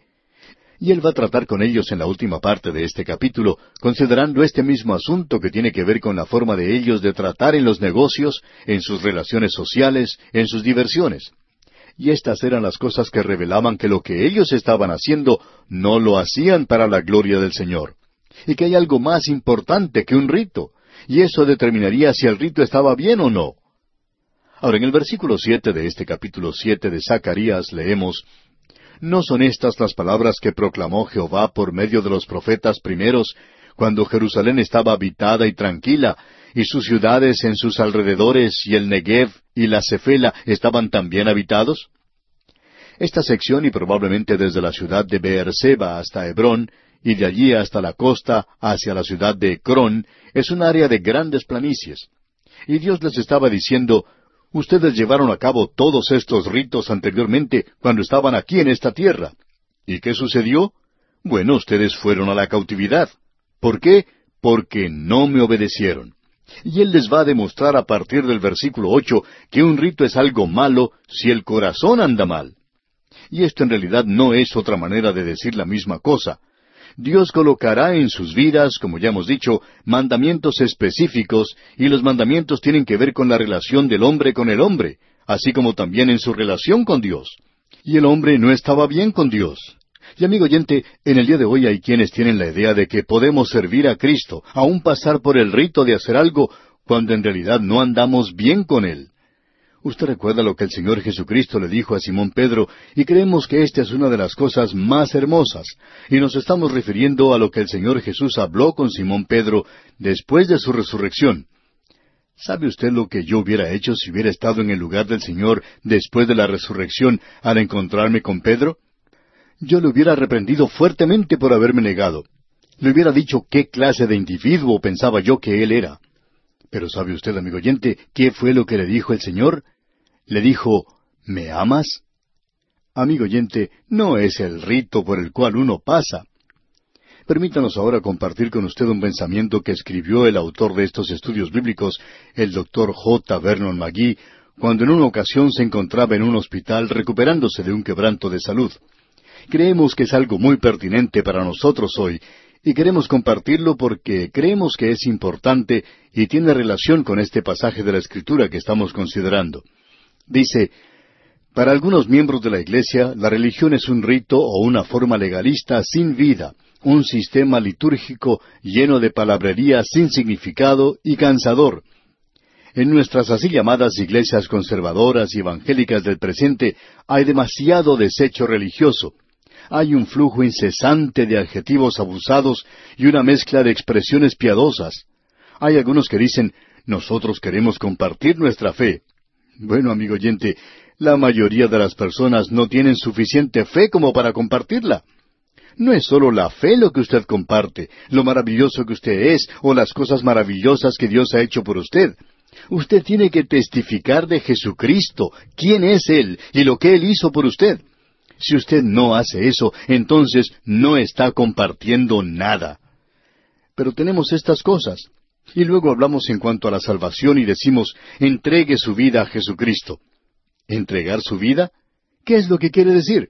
Y Él va a tratar con ellos en la última parte de este capítulo, considerando este mismo asunto que tiene que ver con la forma de ellos de tratar en los negocios, en sus relaciones sociales, en sus diversiones. Y estas eran las cosas que revelaban que lo que ellos estaban haciendo no lo hacían para la gloria del Señor. Y que hay algo más importante que un rito, y eso determinaría si el rito estaba bien o no. Ahora, en el versículo 7 de este capítulo 7 de Zacarías leemos, ¿no son estas las palabras que proclamó Jehová por medio de los profetas primeros, cuando Jerusalén estaba habitada y tranquila, y sus ciudades en sus alrededores, y el Negev y la Cefela estaban también habitados? Esta sección, y probablemente desde la ciudad de Beerseba hasta Hebrón, y de allí hasta la costa hacia la ciudad de Ecrón, es un área de grandes planicies. Y Dios les estaba diciendo, ustedes llevaron a cabo todos estos ritos anteriormente cuando estaban aquí en esta tierra. ¿Y qué sucedió? Bueno, ustedes fueron a la cautividad. ¿Por qué? Porque no me obedecieron. Y Él les va a demostrar a partir del versículo 8 que un rito es algo malo si el corazón anda mal. Y esto en realidad no es otra manera de decir la misma cosa. Dios colocará en sus vidas, como ya hemos dicho, mandamientos específicos, y los mandamientos tienen que ver con la relación del hombre con el hombre, así como también en su relación con Dios. Y el hombre no estaba bien con Dios. Y amigo oyente, en el día de hoy hay quienes tienen la idea de que podemos servir a Cristo, aún pasar por el rito de hacer algo, cuando en realidad no andamos bien con Él. Usted recuerda lo que el Señor Jesucristo le dijo a Simón Pedro, y creemos que esta es una de las cosas más hermosas, y nos estamos refiriendo a lo que el Señor Jesús habló con Simón Pedro después de su resurrección. ¿Sabe usted lo que yo hubiera hecho si hubiera estado en el lugar del Señor después de la resurrección al encontrarme con Pedro? Yo le hubiera reprendido fuertemente por haberme negado. Le hubiera dicho qué clase de individuo pensaba yo que él era. Pero ¿sabe usted, amigo oyente, qué fue lo que le dijo el Señor? Le dijo, ¿me amas? Amigo oyente, no es el rito por el cual uno pasa. Permítanos ahora compartir con usted un pensamiento que escribió el autor de estos estudios bíblicos, el Dr. J. Vernon McGee, cuando en una ocasión se encontraba en un hospital recuperándose de un quebranto de salud. Creemos que es algo muy pertinente para nosotros hoy, y queremos compartirlo porque creemos que es importante y tiene relación con este pasaje de la Escritura que estamos considerando. Dice, para algunos miembros de la Iglesia, la religión es un rito o una forma legalista sin vida, un sistema litúrgico lleno de palabrería sin significado y cansador. En nuestras así llamadas iglesias conservadoras y evangélicas del presente hay demasiado desecho religioso. Hay un flujo incesante de adjetivos abusados y una mezcla de expresiones piadosas. Hay algunos que dicen, nosotros queremos compartir nuestra fe. Bueno, amigo oyente, la mayoría de las personas no tienen suficiente fe como para compartirla. No es solo la fe lo que usted comparte, lo maravilloso que usted es o las cosas maravillosas que Dios ha hecho por usted. Usted tiene que testificar de Jesucristo, quién es Él y lo que Él hizo por usted. Si usted no hace eso, entonces no está compartiendo nada. Pero tenemos estas cosas. Y luego hablamos en cuanto a la salvación y decimos, entregue su vida a Jesucristo. ¿Entregar su vida? ¿Qué es lo que quiere decir?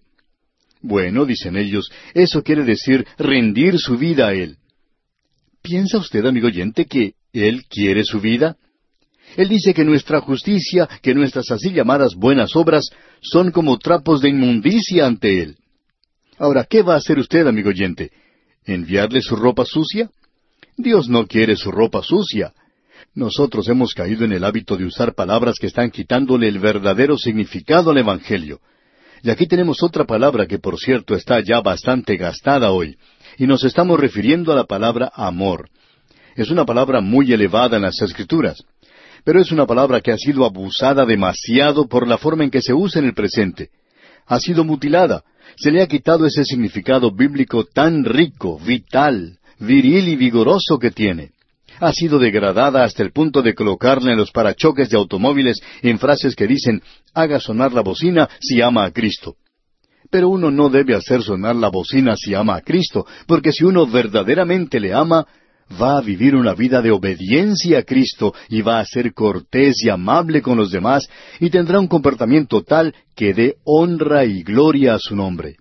Bueno, dicen ellos, eso quiere decir rendir su vida a Él. ¿Piensa usted, amigo oyente, que Él quiere su vida? Él dice que nuestra justicia, que nuestras así llamadas buenas obras, son como trapos de inmundicia ante Él. Ahora, ¿qué va a hacer usted, amigo oyente? ¿Enviarle su ropa sucia? Dios no quiere su ropa sucia. Nosotros hemos caído en el hábito de usar palabras que están quitándole el verdadero significado al Evangelio. Y aquí tenemos otra palabra que, por cierto, está ya bastante gastada hoy, y nos estamos refiriendo a la palabra amor. Es una palabra muy elevada en las Escrituras, pero es una palabra que ha sido abusada demasiado por la forma en que se usa en el presente. Ha sido mutilada, se le ha quitado ese significado bíblico tan rico, vital, viril y vigoroso que tiene. Ha sido degradada hasta el punto de colocarla en los parachoques de automóviles en frases que dicen, haga sonar la bocina si ama a Cristo. Pero uno no debe hacer sonar la bocina si ama a Cristo, porque si uno verdaderamente le ama, va a vivir una vida de obediencia a Cristo y va a ser cortés y amable con los demás y tendrá un comportamiento tal que dé honra y gloria a su nombre.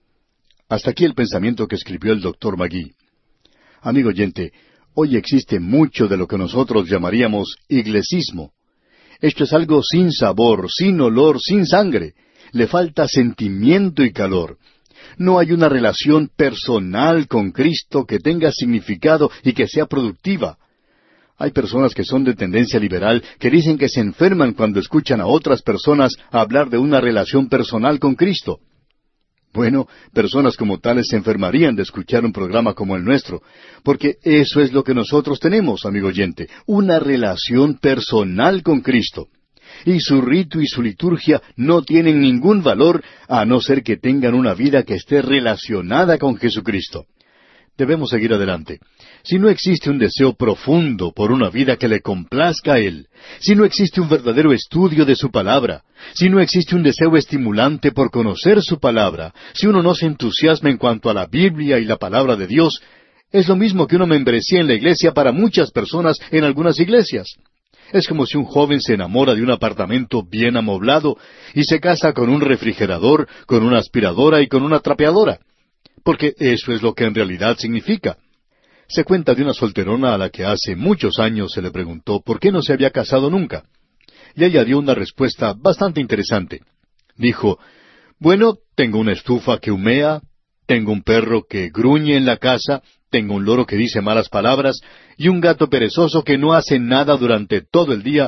Hasta aquí el pensamiento que escribió el Dr. McGee. Amigo oyente, hoy existe mucho de lo que nosotros llamaríamos iglesismo. Esto es algo sin sabor, sin olor, sin sangre. Le falta sentimiento y calor. No hay una relación personal con Cristo que tenga significado y que sea productiva. Hay personas que son de tendencia liberal que dicen que se enferman cuando escuchan a otras personas hablar de una relación personal con Cristo. Bueno, personas como tales se enfermarían de escuchar un programa como el nuestro, porque eso es lo que nosotros tenemos, amigo oyente, una relación personal con Cristo. Y su rito y su liturgia no tienen ningún valor a no ser que tengan una vida que esté relacionada con Jesucristo. Debemos seguir adelante. Si no existe un deseo profundo por una vida que le complazca a Él, si no existe un verdadero estudio de su palabra, si no existe un deseo estimulante por conocer su palabra, si uno no se entusiasma en cuanto a la Biblia y la palabra de Dios, es lo mismo que una membresía en la iglesia para muchas personas en algunas iglesias. Es como si un joven se enamora de un apartamento bien amoblado y se casa con un refrigerador, con una aspiradora y con una trapeadora. Porque eso es lo que en realidad significa. Se cuenta de una solterona a la que hace muchos años se le preguntó por qué no se había casado nunca. Y ella dio una respuesta bastante interesante. Dijo, bueno, tengo una estufa que humea, tengo un perro que gruñe en la casa, tengo un loro que dice malas palabras y un gato perezoso que no hace nada durante todo el día,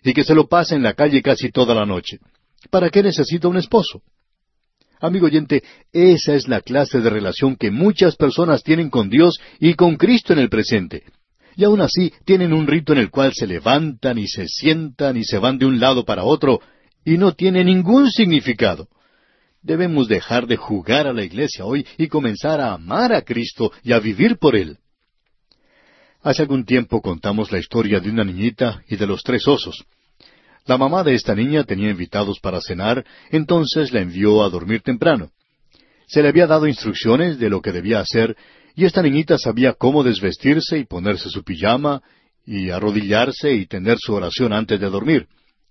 y que se lo pasa en la calle casi toda la noche. ¿Para qué necesita un esposo? Amigo oyente, esa es la clase de relación que muchas personas tienen con Dios y con Cristo en el presente. Y aún así tienen un rito en el cual se levantan y se sientan y se van de un lado para otro y no tiene ningún significado. Debemos dejar de jugar a la iglesia hoy y comenzar a amar a Cristo y a vivir por Él. Hace algún tiempo contamos la historia de una niñita y de los 3 osos. La mamá de esta niña tenía invitados para cenar, entonces la envió a dormir temprano. Se le había dado instrucciones de lo que debía hacer, y esta niñita sabía cómo desvestirse y ponerse su pijama, y arrodillarse y tener su oración antes de dormir.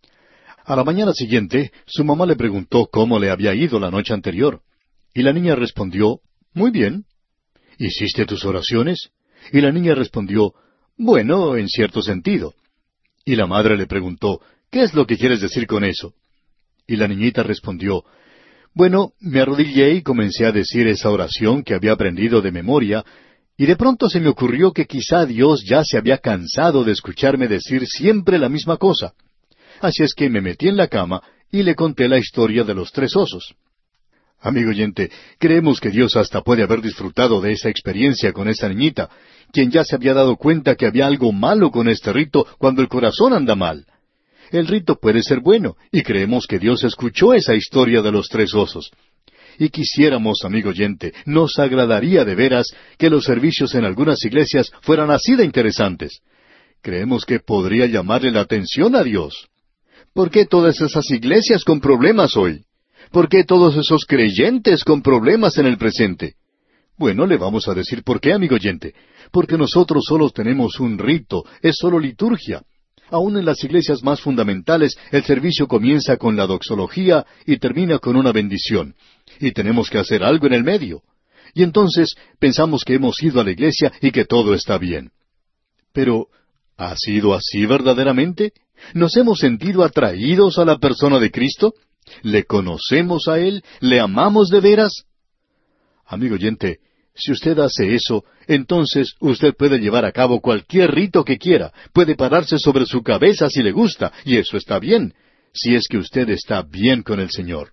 A la mañana siguiente, su mamá le preguntó cómo le había ido la noche anterior, y la niña respondió, «Muy bien». «¿Hiciste tus oraciones?» Y la niña respondió, «Bueno, en cierto sentido». Y la madre le preguntó, «¿Qué es lo que quieres decir con eso?» Y la niñita respondió, «Bueno, me arrodillé y comencé a decir esa oración que había aprendido de memoria, y de pronto se me ocurrió que quizá Dios ya se había cansado de escucharme decir siempre la misma cosa. Así es que me metí en la cama y le conté la historia de los 3 osos». Amigo oyente, creemos que Dios hasta puede haber disfrutado de esa experiencia con esa niñita, quien ya se había dado cuenta que había algo malo con este rito cuando el corazón anda mal. El rito puede ser bueno, y creemos que Dios escuchó esa historia de los 3 osos. Y quisiéramos, amigo oyente, nos agradaría de veras que los servicios en algunas iglesias fueran así de interesantes. Creemos que podría llamarle la atención a Dios. ¿Por qué todas esas iglesias con problemas hoy? ¿Por qué todos esos creyentes con problemas en el presente? Bueno, le vamos a decir por qué, amigo oyente. Porque nosotros solo tenemos un rito, es solo liturgia. Aún en las iglesias más fundamentales, el servicio comienza con la doxología y termina con una bendición. Y tenemos que hacer algo en el medio. Y entonces pensamos que hemos ido a la iglesia y que todo está bien. Pero, ¿ha sido así verdaderamente? ¿Nos hemos sentido atraídos a la persona de Cristo? ¿Le conocemos a Él? ¿Le amamos de veras? Amigo oyente, si usted hace eso, entonces usted puede llevar a cabo cualquier rito que quiera, puede pararse sobre su cabeza si le gusta, y eso está bien, si es que usted está bien con el Señor.